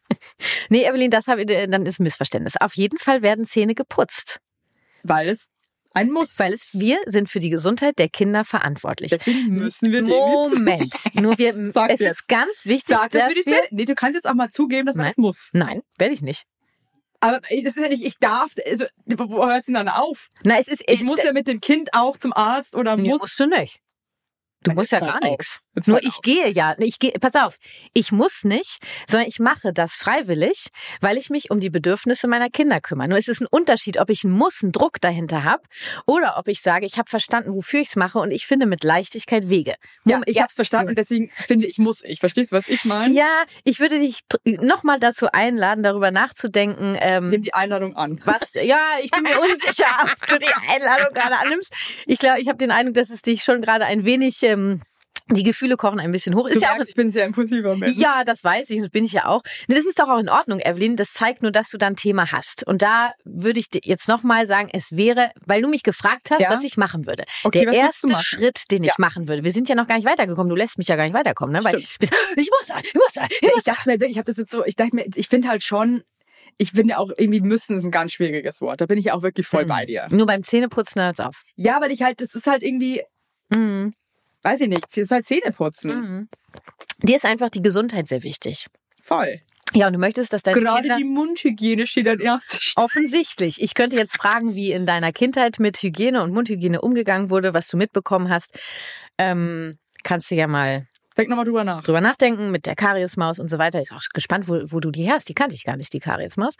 Nee, Evelyn, dann ist ein Missverständnis. Auf jeden Fall werden Zähne geputzt. Weil es ein Muss. Weil wir sind für die Gesundheit der Kinder verantwortlich. Deswegen müssen wir Moment. Nur Sag's es jetzt. ist ganz wichtig, Sag, dass dass wir die Zähne. Nee, du kannst jetzt auch mal zugeben, dass man Nein. das muss. Nein, werde ich nicht. Aber das ist ja nicht, ich darf, also, wo hört es denn dann auf? Na, es ist Ich muss ja mit dem Kind auch zum Arzt oder Nee, muss. musst du nicht. Du Jetzt musst ja hör gar auf. nichts. Jetzt Nur hör ich auf. gehe ja. Pass auf, ich muss nicht, sondern ich mache das freiwillig, weil ich mich um die Bedürfnisse meiner Kinder kümmere. Nur es ist ein Unterschied, ob ich einen Muss, einen Druck dahinter habe oder ob ich sage, ich habe verstanden, wofür ich es mache und ich finde mit Leichtigkeit Wege. Ja, ich hab's verstanden und deswegen finde ich, muss ich. Verstehst du, was ich meine? Ja, ich würde dich nochmal dazu einladen, darüber nachzudenken. Nimm die Einladung an. Ich bin mir unsicher, ob du die Einladung gerade annimmst. Ich glaube, ich habe den Eindruck, dass es dich schon gerade ein wenig, die Gefühle kochen ein bisschen hoch. Du merkst, ich bin ein sehr impulsiver Mensch. Ja, das weiß ich, das bin ich ja auch. Das ist doch auch in Ordnung, Evelyn. Das zeigt nur, dass du da ein Thema hast. Und da würde ich dir jetzt nochmal sagen, es wäre, weil du mich gefragt hast, Ja. was ich machen würde. Okay, Der was würdest du erste machen? Schritt, den ich Ja. machen würde. Wir sind ja noch gar nicht weitergekommen. Du lässt mich ja gar nicht weiterkommen, ne? Weil Stimmt. ich muss da. Ich dachte mir, ich finde halt schon, ich finde auch irgendwie müssen ist ein ganz schwieriges Wort. Da bin ich ja auch wirklich voll bei dir. Nur beim Zähneputzen hört's auf. Ja, weil das ist halt irgendwie, Mhm. weiß ich nicht, es ist halt Zähneputzen. Mhm. Dir ist einfach die Gesundheit sehr wichtig. Voll. Ja, und du möchtest, dass deine Gerade Kinder... die Mundhygiene steht an erster Stelle. Offensichtlich. Ich könnte jetzt fragen, wie in deiner Kindheit mit Hygiene und Mundhygiene umgegangen wurde, was du mitbekommen hast. Kannst du ja mal Denk nochmal drüber nach. drüber nachdenken mit der Kariesmaus und so weiter. Ich bin auch gespannt, wo du die hast. Die kannte ich gar nicht, die Kariesmaus.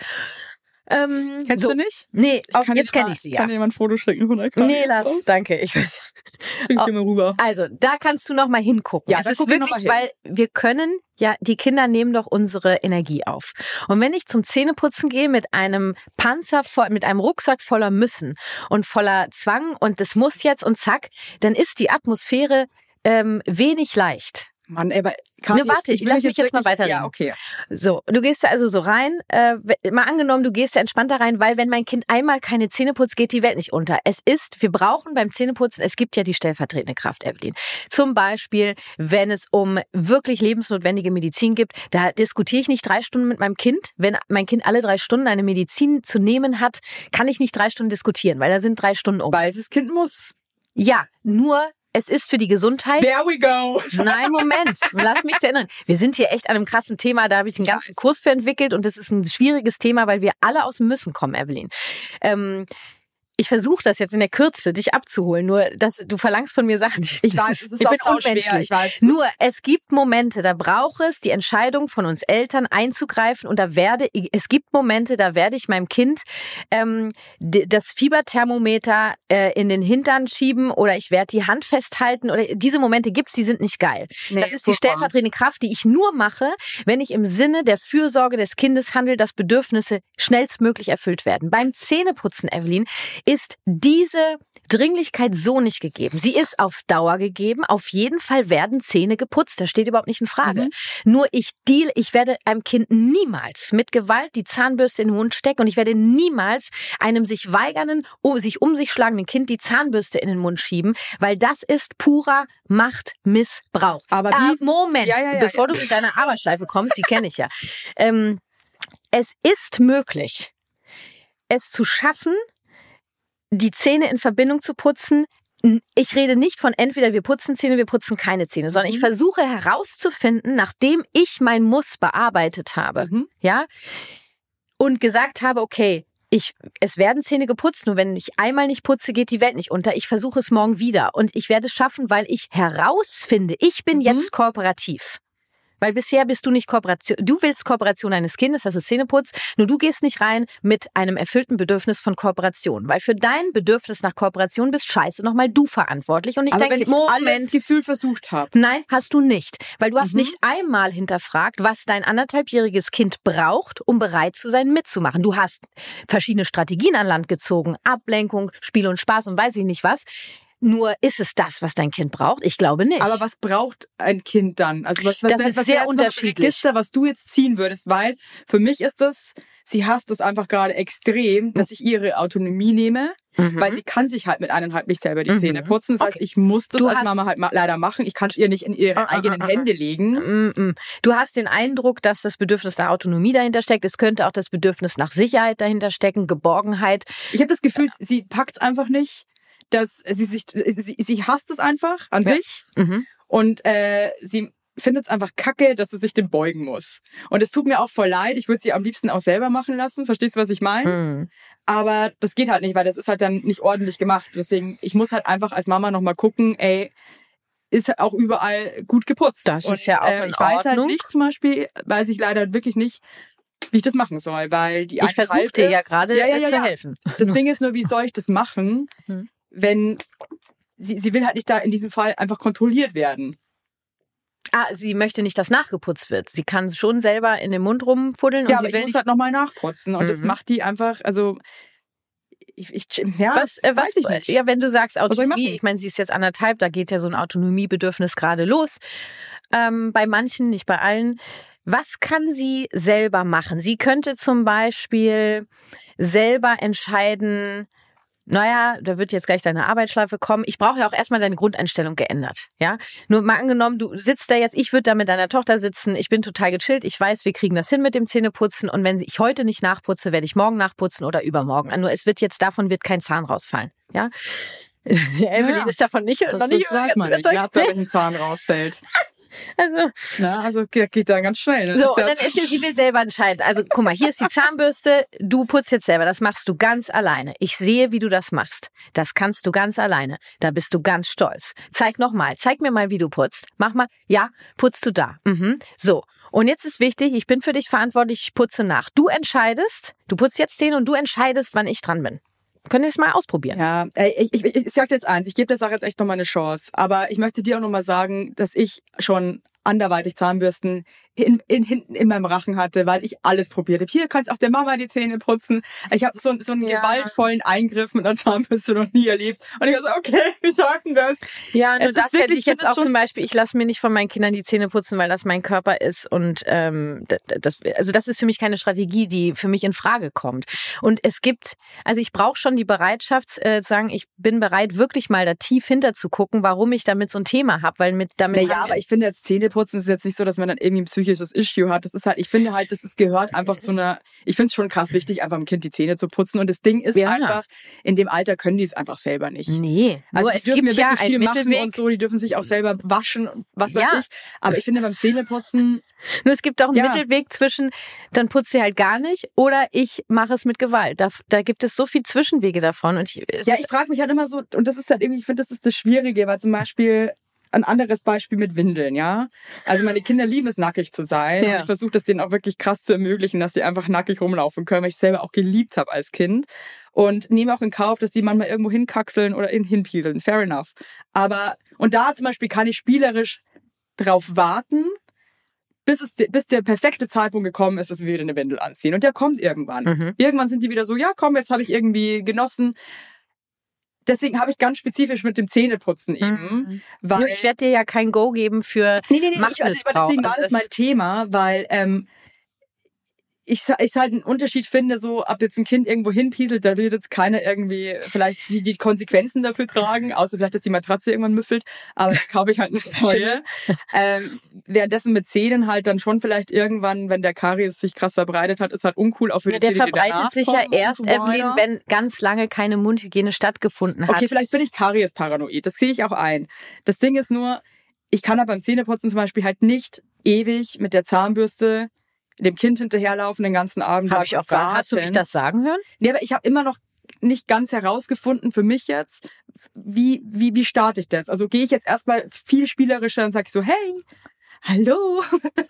Kennst du nicht? Nee, jetzt kenne ich sie, ja. Kann dir jemand ein Foto schicken von der Nee, Kariesmaus? lass, danke. Schick dir mal rüber. Also, da kannst du noch mal hingucken. Ja, es da ist guck ich noch wirklich, mal weil wir können, ja, die Kinder nehmen doch unsere Energie auf. Und wenn ich zum Zähneputzen gehe mit einem mit einem Rucksack voller Müssen und voller Zwang und das muss jetzt und zack, dann ist die Atmosphäre wenig leicht. Mann, aber Kathi, warte, ich will lass mich jetzt mal wirklich- weiterreden. Ja, okay. So, du gehst da also so rein, mal angenommen, du gehst da entspannter rein, weil wenn mein Kind einmal keine Zähne putzt, geht die Welt nicht unter. Wir brauchen beim Zähneputzen, es gibt ja die stellvertretende Kraft, Evelyn. Zum Beispiel, wenn es um wirklich lebensnotwendige Medizin gibt, da diskutiere ich nicht 3 Stunden mit meinem Kind. Wenn mein Kind alle 3 Stunden eine Medizin zu nehmen hat, kann ich nicht 3 Stunden diskutieren, weil da sind 3 Stunden um. Weil das Kind muss. Ja, nur es ist für die Gesundheit. There we go. Nein, Moment. Lass mich erinnern. Wir sind hier echt an einem krassen Thema. Da habe ich einen ganzen Kurs für entwickelt und das ist ein schwieriges Thema, weil wir alle aus dem Müssen kommen, Evelyn. ich versuche das jetzt in der Kürze, dich abzuholen, nur dass du verlangst von mir Sachen. Ich weiß, es ist ich auch bin sau unmenschlich. schwer. Ich weiß, Nur, es gibt Momente, da braucht es die Entscheidung von uns Eltern einzugreifen und es gibt Momente, da werde ich meinem Kind das Fieberthermometer in den Hintern schieben oder ich werde die Hand festhalten oder diese Momente gibt's, die sind nicht geil. Nee, das ist die stellvertretende Kraft, die ich nur mache, wenn ich im Sinne der Fürsorge des Kindes handle, dass Bedürfnisse schnellstmöglich erfüllt werden. Beim Zähneputzen, Evelyn, ist diese Dringlichkeit so nicht gegeben. Sie ist auf Dauer gegeben. Auf jeden Fall werden Zähne geputzt. Das steht überhaupt nicht in Frage. Nur ich werde einem Kind niemals mit Gewalt die Zahnbürste in den Mund stecken und ich werde niemals einem sich weigernden, sich um sich schlagenden Kind die Zahnbürste in den Mund schieben, weil das ist purer Machtmissbrauch. Aber Moment, bevor du mit deiner Aberschleife kommst, die kenne ich ja. Es ist möglich, es zu schaffen, die Zähne in Verbindung zu putzen. Ich rede nicht von entweder wir putzen Zähne, wir putzen keine Zähne, sondern ich versuche herauszufinden, nachdem ich mein Muss bearbeitet habe, ja, und gesagt habe, okay, es werden Zähne geputzt, nur wenn ich einmal nicht putze, geht die Welt nicht unter. Ich versuche es morgen wieder und ich werde es schaffen, weil ich herausfinde, ich bin jetzt kooperativ. Weil bisher bist du nicht Kooperation. Du willst Kooperation eines Kindes, das ist Zähneputz, nur du gehst nicht rein mit einem erfüllten Bedürfnis von Kooperation. Weil für dein Bedürfnis nach Kooperation bist scheiße nochmal du verantwortlich. Und ich aber denke, wenn ich alles gefühlt versucht habe. Nein, hast du nicht. Weil du hast nicht einmal hinterfragt, was dein 1,5-jähriges Kind braucht, um bereit zu sein, mitzumachen. Du hast verschiedene Strategien an Land gezogen. Ablenkung, Spiel und Spaß und weiß ich nicht was. Nur ist es das, was dein Kind braucht? Ich glaube nicht. Aber was braucht ein Kind dann? Also was das ist sehr unterschiedlich. Register, was du jetzt ziehen würdest, weil für mich ist das, sie hasst das einfach gerade extrem, dass ich ihre Autonomie nehme, weil sie kann sich halt mit 1,5 nicht selber die Zähne putzen. Das heißt, ich muss das als Mama halt leider machen. Ich kann es ihr nicht in ihre eigenen Hände legen. Du hast den Eindruck, dass das Bedürfnis nach Autonomie dahinter steckt. Es könnte auch das Bedürfnis nach Sicherheit dahinter stecken, Geborgenheit. Ich habe das Gefühl, sie packt es einfach nicht. Dass sie hasst es einfach an sich und sie findet es einfach kacke, dass sie sich dem beugen muss. Und es tut mir auch voll leid, ich würde sie am liebsten auch selber machen lassen, verstehst du, was ich meine? Aber das geht halt nicht, weil das ist halt dann nicht ordentlich gemacht. Deswegen, ich muss halt einfach als Mama nochmal gucken, ist auch überall gut geputzt. Das ist ja auch in ich weiß Ordnung. halt nicht, zum Beispiel, weiß ich leider wirklich nicht, wie ich das machen soll, weil die Ich versuche dir ja gerade zu helfen. Das Ding ist nur, wie soll ich das machen, wenn sie will halt nicht da in diesem Fall einfach kontrolliert werden. Sie möchte nicht, dass nachgeputzt wird. Sie kann schon selber in den Mund rumfuddeln und ja, sie aber will ich muss halt nochmal nachputzen und das macht die einfach, also weiß ich nicht. Ja, wenn du sagst Autonomie, ich ich meine, sie ist jetzt 1,5, da geht ja so ein Autonomiebedürfnis gerade los. Bei manchen, nicht bei allen. Was kann sie selber machen? Sie könnte zum Beispiel selber entscheiden, naja, da wird jetzt gleich deine Arbeitsschleife kommen. Ich brauche ja auch erstmal deine Grundeinstellung geändert. Ja, nur mal angenommen, du sitzt da jetzt, ich würde da mit deiner Tochter sitzen, ich bin total gechillt, ich weiß, wir kriegen das hin mit dem Zähneputzen und wenn ich heute nicht nachputze, werde ich morgen nachputzen oder übermorgen. Nur davon wird kein Zahn rausfallen. Ja, Evelyn ist davon noch nicht weiß man nicht. Ich glaube, wenn ein Zahn rausfällt. Also geht dann ganz schnell. So, und dann sie will selber entscheiden. Also guck mal, hier ist die Zahnbürste, du putzt jetzt selber, das machst du ganz alleine. Ich sehe, wie du das machst. Das kannst du ganz alleine. Da bist du ganz stolz. Zeig mir mal, wie du putzt. Mach mal, ja, putzt du da. So, und jetzt ist wichtig, ich bin für dich verantwortlich, ich putze nach. Du entscheidest, du putzt jetzt den und du entscheidest, wann ich dran bin. Können wir es mal ausprobieren? Ja, ich sag dir jetzt eins, ich gebe der Sache jetzt echt nochmal eine Chance. Aber ich möchte dir auch nochmal sagen, dass ich schon anderweitig Zahnbürsten hinten in meinem Rachen hatte, weil ich alles probiert habe. Hier kannst auch der Mama die Zähne putzen. Ich habe so einen gewaltvollen Eingriff mit einer Zahnbürste noch nie erlebt. Und ich war so, okay, wie sagt denn das? Ja, nur das hätte ich jetzt auch zum Beispiel, ich lasse mir nicht von meinen Kindern die Zähne putzen, weil das mein Körper ist. Und das ist für mich keine Strategie, die für mich in Frage kommt. Und ich brauche schon die Bereitschaft zu sagen, ich bin bereit, wirklich mal da tief hinter zu gucken, warum ich damit so ein Thema habe. Aber ich finde jetzt Zähneputzen ist jetzt nicht so, dass man dann irgendwie ein psychisches psychisches Issue hat. Das ist halt, ich finde halt, gehört einfach zu einer, ich finde es schon krass wichtig, einfach dem Kind die Zähne zu putzen. Und das Ding ist einfach, in dem Alter können die es einfach selber nicht. Nee, also es gibt ja einen Mittelweg. Und so, die dürfen sich auch selber waschen und was weiß ich. Aber ich finde beim Zähneputzen... Nur es gibt auch einen Mittelweg zwischen, dann putzt sie halt gar nicht oder ich mache es mit Gewalt. Da gibt es so viel Zwischenwege davon. Und ich frage mich halt immer so, und das ist halt irgendwie, ich finde, das ist das Schwierige, weil zum Beispiel ein anderes Beispiel mit Windeln, ja. Also meine Kinder lieben es, nackig zu sein. Und ich versuche das denen auch wirklich krass zu ermöglichen, dass sie einfach nackig rumlaufen können, weil ich selber auch geliebt habe als Kind. Und nehme auch in Kauf, dass sie manchmal irgendwo hinkaxeln oder hinpieseln. Fair enough. Aber, und da zum Beispiel kann ich spielerisch drauf warten, bis der perfekte Zeitpunkt gekommen ist, dass wir wieder eine Windel anziehen. Und der kommt irgendwann. Irgendwann sind die wieder so, ja komm, jetzt habe ich irgendwie genossen. Deswegen habe ich ganz spezifisch mit dem Zähneputzen eben. Weil ich werde dir ja kein Go geben für Machtmissbrauch. Deswegen war das mein Thema, weil ich halt einen Unterschied finde, so ob jetzt ein Kind irgendwo hinpieselt, da will jetzt keiner irgendwie vielleicht die Konsequenzen dafür tragen, außer vielleicht, dass die Matratze irgendwann müffelt, aber da kaufe ich halt eine neue. Währenddessen mit Zähnen halt dann schon vielleicht irgendwann, wenn der Karies sich krass verbreitet hat, ist halt uncool, auch für die der Zähne, verbreitet sich ja erst, Evelyn, wenn ganz lange keine Mundhygiene stattgefunden hat. Okay, vielleicht bin ich Karies-paranoid, das sehe ich auch ein. Das Ding ist nur, ich kann aber beim Zähneputzen zum Beispiel halt nicht ewig mit der Zahnbürste dem Kind hinterherlaufen den ganzen Abend. Habe ich auch warten. Hast du mich das sagen hören? Nee, aber ich habe immer noch nicht ganz herausgefunden für mich jetzt, wie starte ich das? Also gehe ich jetzt erstmal viel spielerischer und sage so, hey, hallo.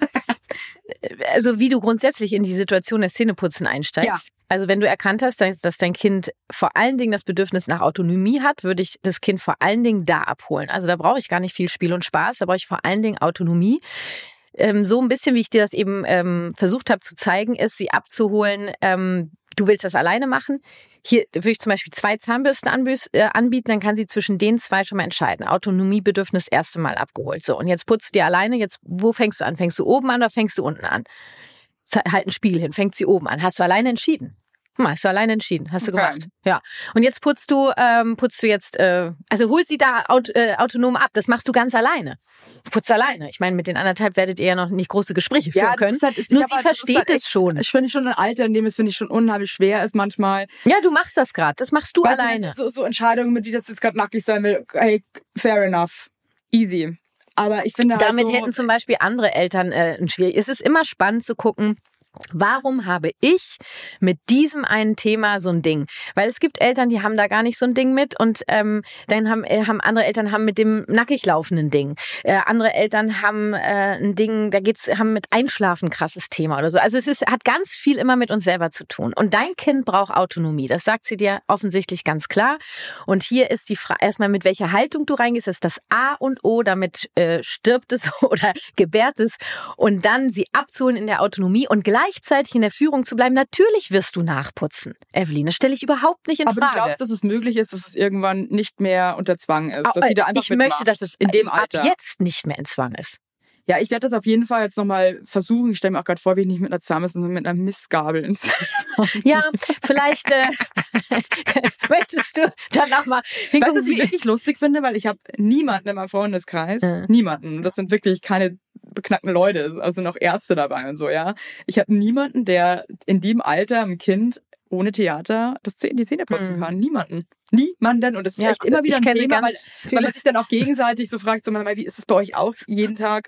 Also wie du grundsätzlich in die Situation des Zähneputzen einsteigst. Ja. Also wenn du erkannt hast, dass dein Kind vor allen Dingen das Bedürfnis nach Autonomie hat, würde ich das Kind vor allen Dingen da abholen. Also da brauche ich gar nicht viel Spiel und Spaß, da brauche ich vor allen Dingen Autonomie. So ein bisschen, wie ich dir das eben versucht habe zu zeigen, ist, sie abzuholen. Du willst das alleine machen. Hier würde ich zum Beispiel 2 Zahnbürsten anbieten, dann kann sie zwischen den 2 schon mal entscheiden. Autonomiebedürfnis erste Mal abgeholt. So, und jetzt putzt du dir alleine. Jetzt, wo fängst du an? Fängst du oben an oder fängst du unten an? Halt ein Spiel hin, fängt sie oben an. Hast du alleine entschieden? Hast du alleine entschieden, hast du gemacht. Ja. Und jetzt putzt du jetzt, also hol sie da autonom ab. Das machst du ganz alleine. Du putzt alleine. Ich meine, mit den 1,5 werdet ihr ja noch nicht große Gespräche führen können. Nur sie versteht es schon. Ich finde schon ein Alter, in dem es, finde ich, schon unheimlich schwer ist manchmal. Ja, du machst das gerade. Das machst du alleine. So Entscheidungen, mit wie das jetzt gerade nackig sein will. Hey, fair enough. Easy. Aber ich finde halt damit hätten zum Beispiel andere Eltern ein schwierig. Es ist immer spannend zu gucken, warum habe ich mit diesem einen Thema so ein Ding? Weil es gibt Eltern, die haben da gar nicht so ein Ding mit und dann haben andere Eltern mit dem nackig laufenden Ding. Andere Eltern haben ein Ding, haben mit Einschlafen krasses Thema oder so. Also hat ganz viel immer mit uns selber zu tun. Und dein Kind braucht Autonomie. Das sagt sie dir offensichtlich ganz klar. Und hier ist die Frage, erstmal mit welcher Haltung du reingehst, ist das A und O, damit stirbt es oder gebärt es. Und dann sie abzuholen in der Autonomie und gleichzeitig in der Führung zu bleiben. Natürlich wirst du nachputzen. Evelyn, das stelle ich überhaupt nicht in Frage. Aber du glaubst, dass es möglich ist, dass es irgendwann nicht mehr unter Zwang ist? Dass sie da einfach ich möchte, dass es in dem Alter ab jetzt nicht mehr in Zwang ist. Ja, ich werde das auf jeden Fall jetzt nochmal versuchen. Ich stelle mir auch gerade vor, wie ich nicht mit einer Zahnbürste, sondern mit einer Mistgabel ins Ja, vielleicht möchtest du dann auch mal hingucken. Weißt du, was ich wirklich lustig finde? Weil ich habe niemanden in meinem Freundeskreis, niemanden. Das sind wirklich keine beknackten Leute, also noch Ärzte dabei und so, ja. Ich habe niemanden, der in dem Alter ein Kind ohne Theater die Zähne putzen kann. Niemanden. Und das ist echt immer wieder ein Thema, weil man sich dann auch gegenseitig so fragt, so, wie ist es bei euch auch jeden Tag?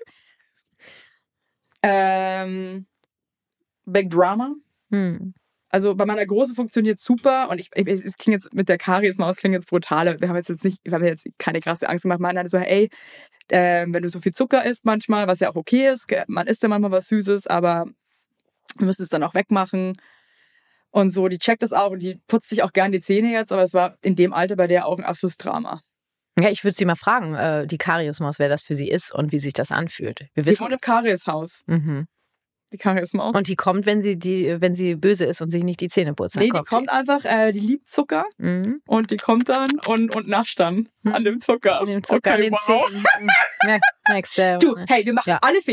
Big Drama. Also bei meiner Großen funktioniert super und es klingt jetzt mit der Kariesmaus klingt jetzt brutal. Wir haben jetzt keine krasse Angst gemacht. Man hat so, hey, wenn du so viel Zucker isst manchmal, was ja auch okay ist, man isst ja manchmal was Süßes, aber wir müssen es dann auch wegmachen. Und so, die checkt das auch und die putzt sich auch gern die Zähne jetzt, aber es war in dem Alter bei der auch ein absolutes Drama. Ja, ich würde sie mal fragen, die Kariesmaus, wer das für sie ist und wie sich das anfühlt. Die wohnt im Karieshaus. Die Kariesmaus. Und die kommt, wenn sie böse ist und sich nicht die Zähne putzt. Nee, die kommt einfach, die liebt Zucker und die kommt dann und nascht dann an dem Zucker. An dem Zucker, okay, an den Zähnen. Du, hey, wir machen alle Fehler.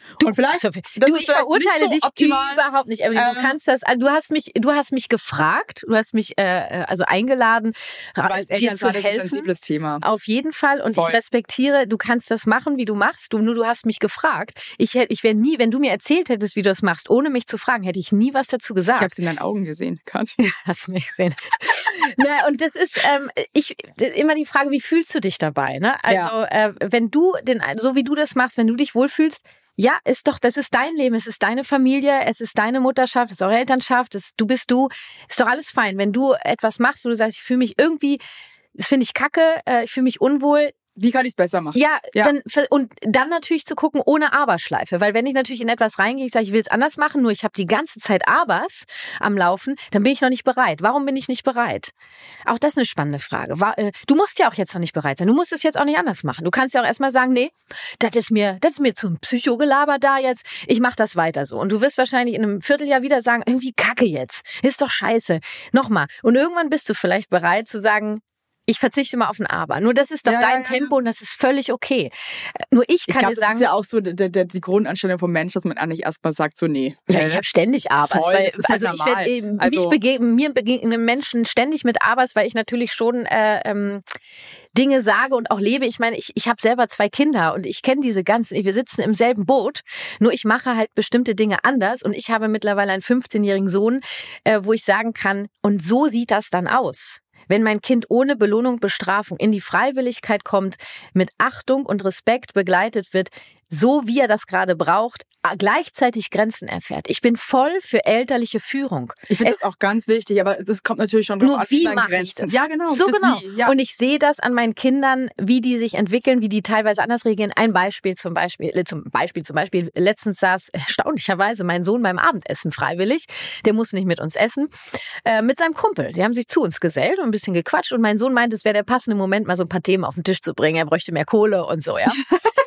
Und vielleicht, ich verurteile dich überhaupt nicht, Evelyn. Du kannst das, du hast mich gefragt, du hast mich also eingeladen, dir zu helfen. Das ist ein sensibles Thema. Auf jeden Fall. Und ich respektiere, du kannst das machen, wie du machst. Du hast mich gefragt. Ich wäre nie, wenn du mir erzählt hättest, wie du das machst, ohne mich zu fragen, hätte ich nie was dazu gesagt. Ich habe es in deinen Augen gesehen, Kat. Hast du mich gesehen. Na, und das ist immer die Frage, wie fühlst du dich dabei? Ne? Also wenn du so wie du das machst, wenn du dich wohlfühlst, ja, das ist dein Leben, es ist deine Familie, es ist deine Mutterschaft, es ist eure Elternschaft, du bist du, ist doch alles fein. Wenn du etwas machst, wo du sagst, ich fühle mich irgendwie, das finde ich kacke, ich fühle mich unwohl. Wie kann ich es besser machen? Ja. Dann natürlich zu gucken, ohne Aberschleife. Weil wenn ich natürlich in etwas reingehe, ich sage, ich will es anders machen, nur ich habe die ganze Zeit Abers am Laufen, dann bin ich noch nicht bereit. Warum bin ich nicht bereit? Auch das ist eine spannende Frage. Du musst ja auch jetzt noch nicht bereit sein. Du musst es jetzt auch nicht anders machen. Du kannst ja auch erstmal sagen, nee, das ist mir zum Psychogelaber da jetzt. Ich mache das weiter so. Und du wirst wahrscheinlich in einem Vierteljahr wieder sagen, irgendwie kacke jetzt. Ist doch scheiße. Nochmal. Und irgendwann bist du vielleicht bereit zu sagen, ich verzichte mal auf ein Aber. Nur das ist doch dein Tempo und das ist völlig okay. Nur ich kann dir sagen... Das ist ja auch so die Grundanstellung vom Mensch, dass man eigentlich erstmal sagt so, nee. Ja, ich habe ständig Abers. Mir begegnen Menschen ständig mit Abers, weil ich natürlich schon Dinge sage und auch lebe. Ich meine, ich habe selber 2 Kinder und ich kenne diese ganzen... Wir sitzen im selben Boot, nur ich mache halt bestimmte Dinge anders und ich habe mittlerweile einen 15-jährigen Sohn, wo ich sagen kann, und so sieht das dann aus. Wenn mein Kind ohne Belohnung, Bestrafung in die Freiwilligkeit kommt, mit Achtung und Respekt begleitet wird, so wie er das gerade braucht, gleichzeitig Grenzen erfährt. Ich bin voll für elterliche Führung. Ich finde das auch ganz wichtig, aber das kommt natürlich schon drauf an. Wie mache ich das? Ja, genau. So genau. Und ich sehe das an meinen Kindern, wie die sich entwickeln, wie die teilweise anders reagieren. Ein Beispiel zum Beispiel, letztens saß erstaunlicherweise mein Sohn beim Abendessen freiwillig. Der muss nicht mit uns essen. Mit seinem Kumpel. Die haben sich zu uns gesellt und ein bisschen gequatscht und mein Sohn meinte, es wäre der passende Moment, mal so ein paar Themen auf den Tisch zu bringen. Er bräuchte mehr Kohle und so, ja.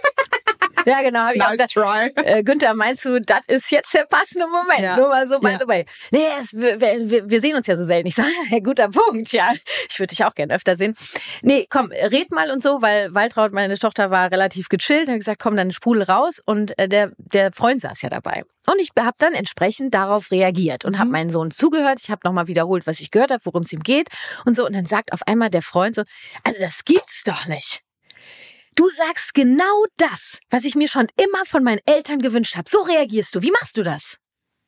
Ja, genau. Hab ich nice auch gesagt, Günther, meinst du, das ist jetzt der passende Moment? Ja. Nur mal so, by the way. Nee, wir sehen uns ja so selten. Ich sage, guter Punkt, ja. Ich würde dich auch gerne öfter sehen. Nee, komm, red mal und so, weil Waltraud, meine Tochter, war relativ gechillt. Habe gesagt, komm, dann sprudel raus. Und der Freund saß ja dabei. Und ich habe dann entsprechend darauf reagiert und habe meinen Sohn zugehört. Ich habe nochmal wiederholt, was ich gehört habe, worum es ihm geht und so. Und dann sagt auf einmal der Freund so, also das gibt's doch nicht. Du sagst genau das, was ich mir schon immer von meinen Eltern gewünscht habe. So reagierst du. Wie machst du das?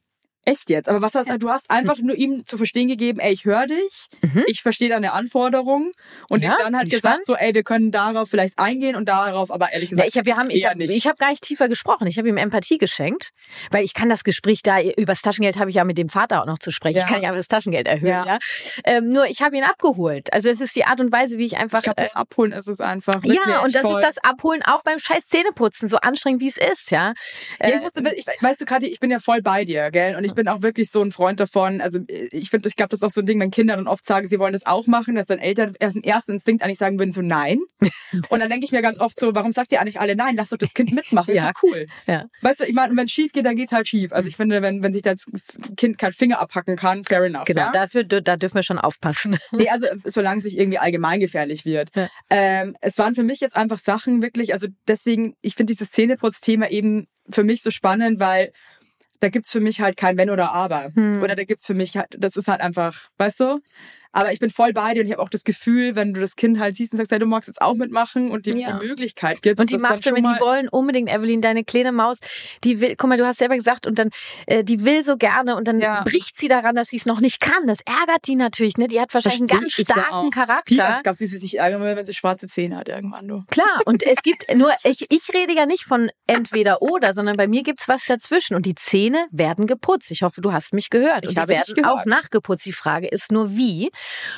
Echt jetzt? Aber du hast einfach nur ihm zu verstehen gegeben, ey, ich höre dich, ich verstehe deine Anforderungen und ihm dann halt gesagt so, ey, wir können darauf vielleicht eingehen und darauf, aber ehrlich gesagt, ich habe gar nicht tiefer gesprochen. Ich habe ihm Empathie geschenkt, weil ich kann das Gespräch da, über das Taschengeld habe ich ja mit dem Vater auch noch zu sprechen. Ja. Ich kann ja das Taschengeld erhöhen, ja. Nur ich habe ihn abgeholt. Also es ist die Art und Weise, wie ich einfach... Ich glaube, das Abholen ist es einfach. Ja, und das ist das Abholen auch beim scheiß Zähneputzen, so anstrengend wie es ist, ja. Weißt du, Kathi, ich bin ja voll bei dir, gell? Und ich bin auch wirklich so ein Freund davon, also ich glaube, das ist auch so ein Ding, wenn Kinder dann oft sagen, sie wollen das auch machen, dass dann Eltern erst im ersten Instinkt eigentlich sagen würden, so nein. Und dann denke ich mir ganz oft so, warum sagt ihr eigentlich alle nein? Lass doch das Kind mitmachen, ist doch cool. Ja. Weißt du, ich meine, wenn es schief geht, dann geht's halt schief. Also ich finde, wenn sich das Kind keinen Finger abhacken kann, fair enough. Genau, da dürfen wir schon aufpassen. Nee, also solange es nicht irgendwie allgemeingefährlich wird. Ja. Es waren für mich jetzt einfach Sachen wirklich, also deswegen, ich finde dieses Zähneputz-Thema eben für mich so spannend, weil da gibt's für mich halt kein Wenn oder Aber. Oder da gibt's für mich halt, das ist halt einfach, weißt du? Aber ich bin voll bei dir und ich habe auch das Gefühl, wenn du das Kind halt siehst und sagst, hey, du magst jetzt auch mitmachen und die Möglichkeit gibst. Und die macht damit, die wollen unbedingt, Evelyn, deine kleine Maus, die will, guck mal, du hast selber gesagt, und dann, die will so gerne und dann bricht sie daran, dass sie es noch nicht kann. Das ärgert die natürlich, ne? Die hat wahrscheinlich einen ganz starken Charakter. Gab sie sich ärgern, wenn sie schwarze Zähne hat irgendwann, du. Klar, und es gibt nur, ich rede ja nicht von entweder oder, sondern bei mir gibt's was dazwischen und die Zähne werden geputzt. Ich hoffe, du hast mich gehört. Und die werden auch nachgeputzt. Die Frage ist nur, wie.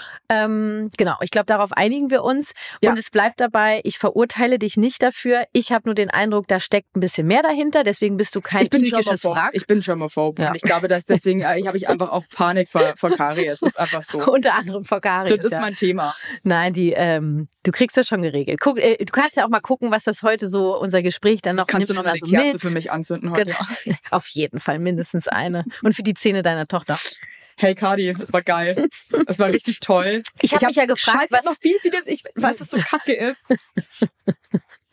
Genau, ich glaube, darauf einigen wir uns. Ja. Und es bleibt dabei, ich verurteile dich nicht dafür. Ich habe nur den Eindruck, da steckt ein bisschen mehr dahinter. Deswegen bist du kein psychisches Wrack. Ich bin germaphob. Ja. Und ich glaube, dass deswegen habe ich einfach auch Panik vor Karies. Das ist einfach so. Unter anderem vor Karies. Das ist mein Thema. Nein, du kriegst das schon geregelt. Guck, du kannst ja auch mal gucken, was das heute so, unser Gespräch dann noch... Kannst du noch eine Kerze für mich anzünden heute? Genau. Auf jeden Fall mindestens eine. Und für die Zähne deiner Tochter. Hey Kadi, das war geil. Das war richtig toll. Ich hab mich ja gefragt, was noch viel, was das so kacke ist.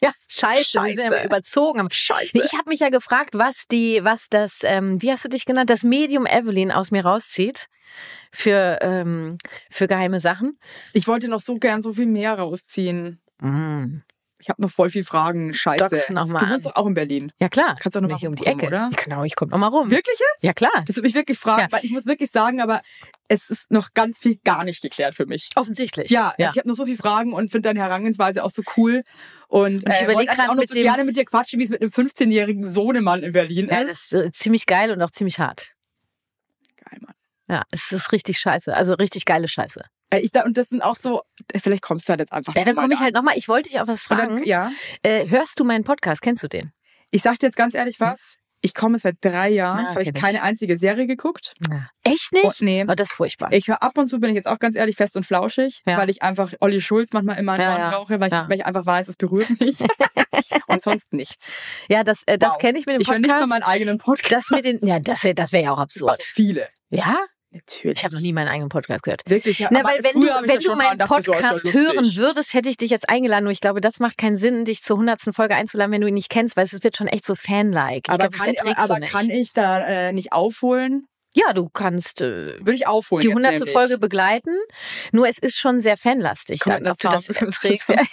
Ja, scheiße. Wir sind ja überzogen. Scheiße. Nee, ich habe mich ja gefragt, was das, wie hast du dich genannt, das Medium Evelyn aus mir rauszieht für geheime Sachen. Ich wollte noch so gern so viel mehr rausziehen. Ich habe noch voll viel Fragen. Scheiße. Docs noch mal Du wohnst doch auch in Berlin. Ja klar. Kannst du noch mal hier um die rumkommen, Ecke, oder? Genau, ich komme noch mal rum. Wirklich jetzt? Ja klar. Das würde mich wirklich fragen, weil ich muss wirklich sagen, aber es ist noch ganz viel gar nicht geklärt für mich. Offensichtlich. Ja, also ich habe noch so viele Fragen und finde deine Herangehensweise auch so cool. Und ich überlege gerade auch noch so gerne mit dir quatschen, wie es mit einem 15-jährigen Sohnemann in Berlin ist. Ja, das ist ziemlich geil und auch ziemlich hart. Geil, Mann. Ja, es ist richtig scheiße. Also richtig geile Scheiße. Und das sind auch so, vielleicht kommst du halt jetzt einfach. Ja, dann komme ich halt nochmal. Ich wollte dich auch was fragen. Dann, ja. Hörst du meinen Podcast? Kennst du den? Ich sag dir jetzt ganz ehrlich was. Ich komme seit 3 Jahren, habe ich keine einzige Serie geguckt. Ja. Echt nicht? Nee. Oh, das ist furchtbar. Ich höre ab und zu, bin ich jetzt auch ganz ehrlich, fest und flauschig, weil ich einfach Olli Schulz manchmal in meinen Ohren brauche, weil ich einfach weiß, es berührt mich. Und sonst nichts. Ja, das kenne ich mit dem Podcast. Ich höre nicht mal meinen eigenen Podcast. Das wäre ja auch absurd. Viele. Ja? Natürlich. Ich habe noch nie meinen eigenen Podcast gehört. Wirklich? Ja, Na, weil wenn du meinen Podcast hören würdest, hätte ich dich jetzt eingeladen. Nur ich glaube, das macht keinen Sinn, dich zur 100. Folge einzuladen, wenn du ihn nicht kennst, weil es wird schon echt so Fan-like. Kann ich da nicht aufholen? Ja, du kannst würde ich aufholen, die 100. Folge begleiten. Nur es ist schon sehr fanlastig, dann, ob du das erträgst. Ja.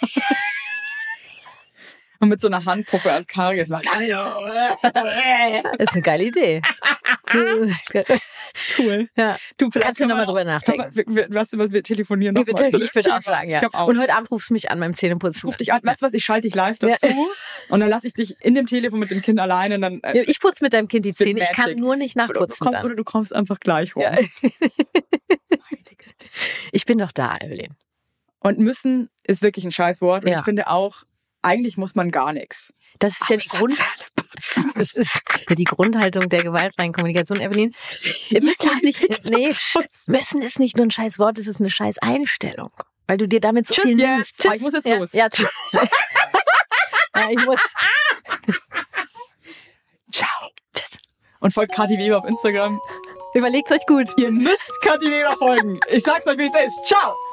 Und mit so einer Handpuppe als Karies macht. Das ist eine geile Idee. Cool. Ja. Du kannst nochmal drüber nachdenken. Wir telefonieren nochmal. Ich würde auch sagen, ja. Auch. Und heute Abend rufst du mich an beim Zähneputzen. Ruf dich an. Weißt du was, ich schalte dich live dazu und dann lasse ich dich in dem Telefon mit dem Kind alleine. Und dann, ich putze mit deinem Kind die Zähne. Ich kann nur nicht nachputzen. Oder du kommst einfach gleich rum. Ja. Ich bin doch da, Evelyn. Und müssen ist wirklich ein Scheißwort. Und ich finde auch, eigentlich muss man gar nichts. Das ist ja das ist ja die Grundhaltung der gewaltfreien Kommunikation, Evelyn. Müssen ist nicht nur ein Scheißwort, es ist eine Scheißeinstellung. Weil du dir damit so viel nimmst. Tschüss. Ich muss jetzt los. Ja, tschüss. Ja, ich muss. Ciao. Tschüss. Und folgt Kathi Weber auf Instagram. Überlegt's euch gut. Ihr müsst Kathi Weber folgen. Ich sag's euch, wie es ist. Ciao.